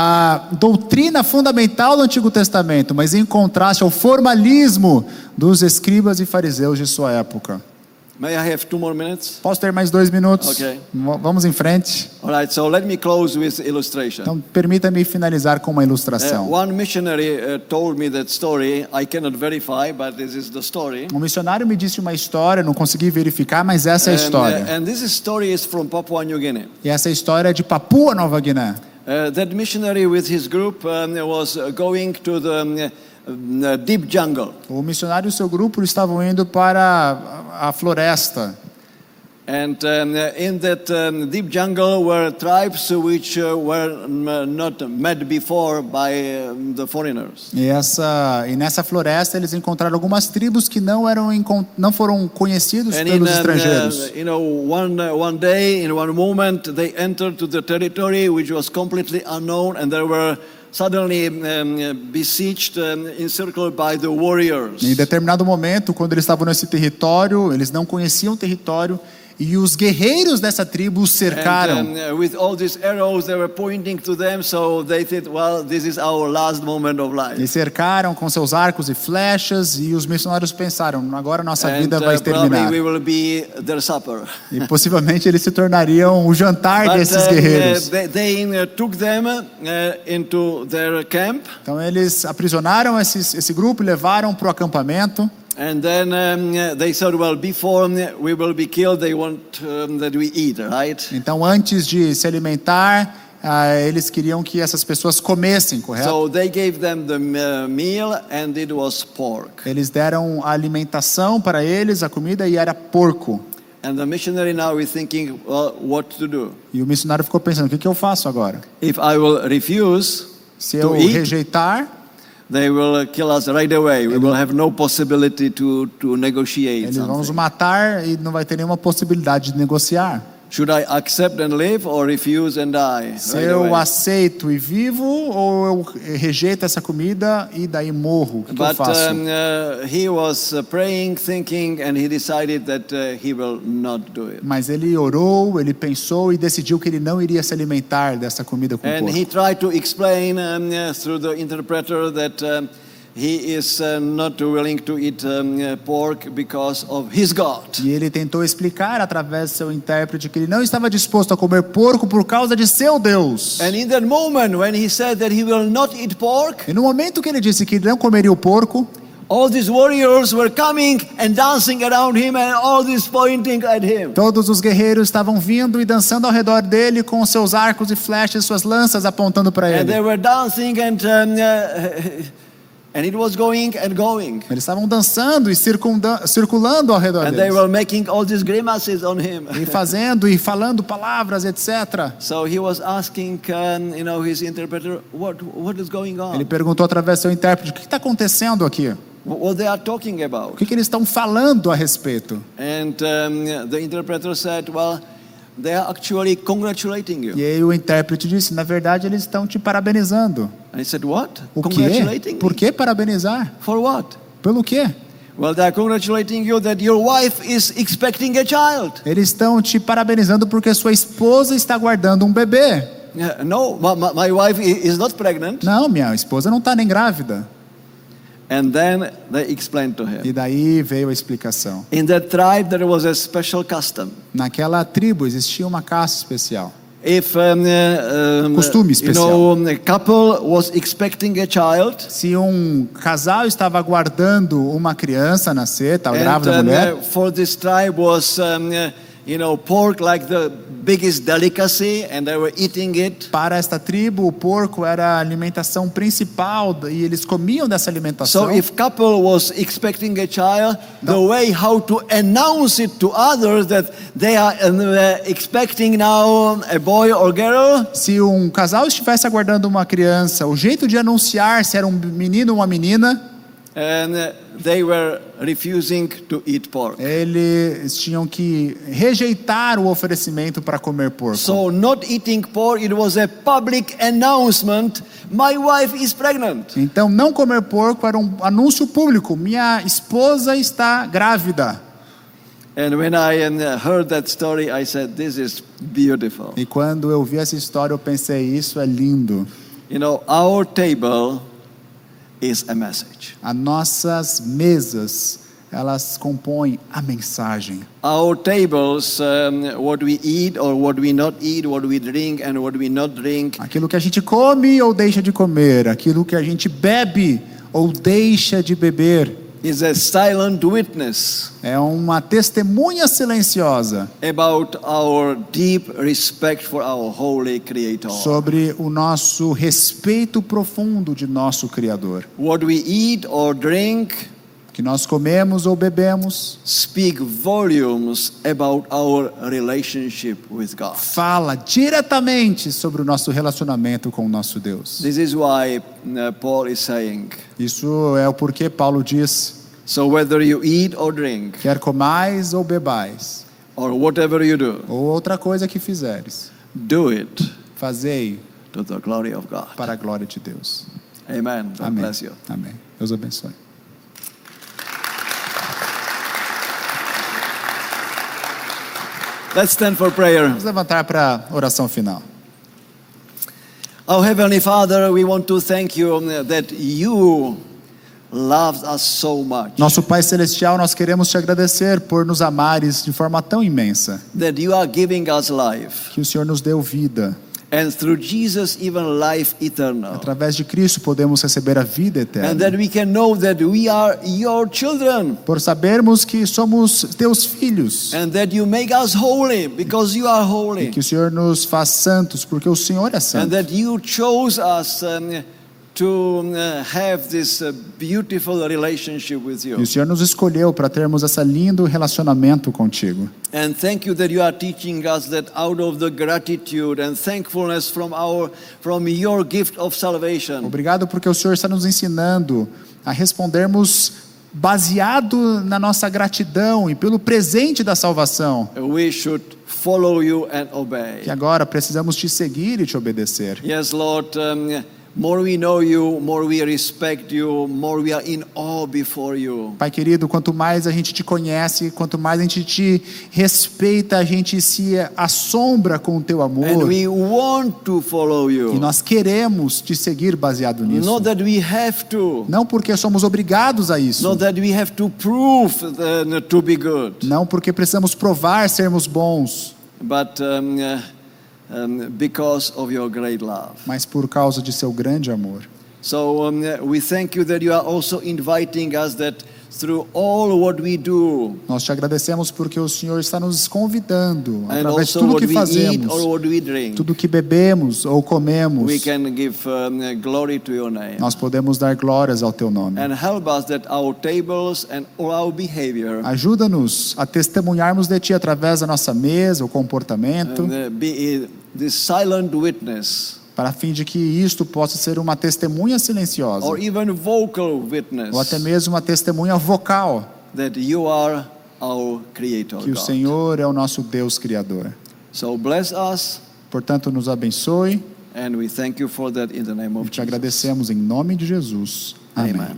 à doutrina fundamental do Antigo Testamento, mas em contraste ao formalismo dos escribas e fariseus de sua época. May I have two more minutes? Posso ter mais dois minutos? Ok. V- Vamos em frente. All right, so let me close with illustration. Então, permita-me finalizar com uma Uh, ilustração. one missionary uh, told me that story. I cannot verify, but this is the story. Um missionário me disse uma história, não consegui verificar, mas essa é a And, uh, história. and this story is from Papua New Guinea. E essa história é de Papua Nova Guiné. Uh, that missionary with his group um, was uh, going to the um, uh, deep jungle. O missionário e o seu grupo estavam indo para a a floresta. And um, in that um, deep jungle were tribes which uh, were um, not met before by um, the foreigners. E, essa, e nessa floresta eles encontraram algumas tribos que não, eram, encon- não foram conhecidos And in, pelos um, estrangeiros. uh, you know, one uh, one day, in one moment, they entered to the territory which was completely unknown, and there were suddenly um, besieged, um, encircled by the warriors. Em determinado momento, quando eles estavam nesse território, eles não conheciam o território, e os guerreiros dessa tribo os cercaram. And um, with all these arrows, they were pointing to them, so they said, well, this is our last moment of life. Eles cercaram com seus arcos e flechas, e os missionários pensaram, agora nossa And vida uh, vai probably terminar. we will be their supper. E possivelmente eles se tornariam o jantar But desses um, guerreiros. uh, they, they uh, took them uh, into their camp, Então eles aprisionaram esses, esse grupo e levaram para o acampamento. and then um, they said, well, before we will be killed, they want um, that we eat, right? Então antes de se alimentar, ah, eles queriam que essas pessoas comessem, correto? So they gave them the uh, meal, and it was pork. Eles deram a alimentação para eles, a comida, e era porco. And the missionary now is thinking, well, what to do? E o missionário ficou pensando, o que, que eu faço agora? If I will refuse Se to eu eat, rejeitar, they will kill us right away. We will have no possibility to, to negotiate eles vão nos something. matar e não vai ter nenhuma possibilidade de negociar. Should I accept and live or refuse and die? Se right eu away? aceito e vivo, ou eu rejeito essa comida e daí morro, o que, que eu But faço? um, uh, he was uh, praying, thinking, and he decided that uh, he will not do it. Mas ele orou, ele pensou e decidiu que ele não iria se alimentar dessa comida com And porco. he tried to explain um, uh, through the interpreter that um, he is uh, not willing to eat um, uh, pork because of his God. E ele tentou explicar através do seu intérprete que ele não estava disposto a comer porco por causa de seu Deus. And in that moment, when he said that he will not eat pork, E no momento que ele disse que ele não comeria o porco, all these warriors were coming and dancing around him, and all this pointing at him. todos os guerreiros estavam vindo e dançando ao redor dele com seus arcos e flechas, suas lanças apontando para And ele. they were dancing, and um, uh, and it was going and going. Eles estavam dançando e circunda- circulando ao redor And they deles. were making all these grimaces on him. E fazendo e falando palavras, etcétera. So he was asking, um, you know, his interpreter, what what is going on? Ele perguntou através do seu intérprete, o que está acontecendo aqui? What they are talking O about? que, que eles estão falando a respeito? And um, the interpreter said, well, they are actually congratulating you. E aí o intérprete disse, na verdade eles estão te parabenizando. And he said, what? O Congratulating quê? Por me? que parabenizar? For what? Pelo quê? Well, they are congratulating you that your wife is expecting a child. Eles estão te parabenizando porque sua esposa está guardando um bebê. Yeah, no, my, my my wife i- is not pregnant. Não, minha esposa não está nem grávida. And then they explained to E him. daí veio a explicação. In that tribe, there was a special custom. Naquela tribo existia uma caça especial. If um, uh, um, Costume you especial. know, a couple was expecting a child, Se um casal estava aguardando uma criança nascer, estava and grávida a um, mulher, uh, for this tribe was um, uh, you know pork like the biggest delicacy and they were eating it. Para esta tribo, o porco era a alimentação principal e eles comiam dessa alimentação. So if couple was expecting a child, the way how to announce it to others that they are uh, expecting now a boy or girl. Se um casal estivesse aguardando uma criança, o jeito de anunciar se era um menino ou uma menina, And uh, they were refusing to eat pork. eles tinham que rejeitar o oferecimento para comer porco. So not eating pork, it was a public announcement. My wife is pregnant. Então, não comer porco era um anúncio público. Minha esposa está grávida. And when I um, heard that story, I said, "This is beautiful." E quando eu vi essa história, eu pensei, isso é lindo. You know, our table is a message. As nossas mesas, elas compõem a mensagem. Our tables, um, what we eat or what we not eat, what we drink and what we not drink, Aquilo que a gente come ou deixa de comer, aquilo que a gente bebe ou deixa de beber, is a silent witness é uma testemunha silenciosa about our deep respect for our holy Creator. sobre o nosso respeito profundo de nosso Criador. What we eat or drink Que nós comemos ou bebemos speak volumes about our relationship with God. fala diretamente sobre o nosso relacionamento com o nosso Deus. This is why uh, Paul is saying, Isso é o porquê Paulo diz: so whether you eat or drink quer comais ou bebais, or whatever you do, ou outra coisa que fizeres, do it fazei to the glory of God. para a glória de Deus. Amen. God Amém. bless you. Amém. Deus abençoe. Let's stand for prayer. Vamos levantar para a oração final. Our Heavenly Father, we want to thank you that you loved us so much. Nosso Pai Celestial, nós queremos te agradecer por nos amares de forma tão imensa, That you are giving us life. que o Senhor nos deu vida. And through Jesus, even life eternal. Através de Cristo podemos receber a vida And that eterna. we can know that we are your children. Por sabermos que somos teus filhos. And that you make us holy because you are E holy. que o Senhor nos faz santos, porque o Senhor é And santo. that you chose us um, to uh, have this uh, beautiful relationship with E you. o Senhor nos escolheu para termos esse lindo relacionamento contigo. And thank you that you are teaching us that out of the gratitude and thankfulness from our from your gift of salvation, Obrigado porque o Senhor está nos ensinando a respondermos baseado na nossa gratidão e pelo presente da salvação. we should follow you and Que obey. agora precisamos te seguir e te obedecer. Yes, Lord, um, more we know you, more we respect you, more we are in awe before you. Pai querido, quanto mais a gente te conhece, quanto mais a gente te respeita, a gente se assombra com o teu And amor. we want to follow E you. nós queremos te seguir baseado nisso. Not that we have to. Não porque somos obrigados a isso. Not that we have to prove uh, to be good. Não porque precisamos provar sermos bons, But um, uh, um, because of your great love. mas por causa de seu grande amor. So um, we thank you that you are also inviting us that through all what we do Nós te agradecemos porque o Senhor está nos convidando, and através de also tudo what que we eat fazemos, or what we drink, tudo que bebemos ou comemos, we can give um, glory to your name. nós podemos dar glórias ao teu nome. And help us that our tables and all our behavior Ajuda-nos a testemunharmos de ti através da nossa mesa, o comportamento, and, uh, be this silent witness para a fim de que isto possa ser uma testemunha silenciosa, or even vocal witness ou até mesmo uma testemunha vocal, that you are our creator que o God. Senhor é o nosso Deus Criador. So bless us, Portanto, nos abençoe and we thank you for that in the name e of te Jesus. agradecemos em nome de Jesus. Amém. Amen.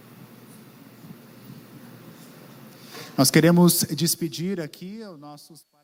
Nós queremos despedir aqui os nossos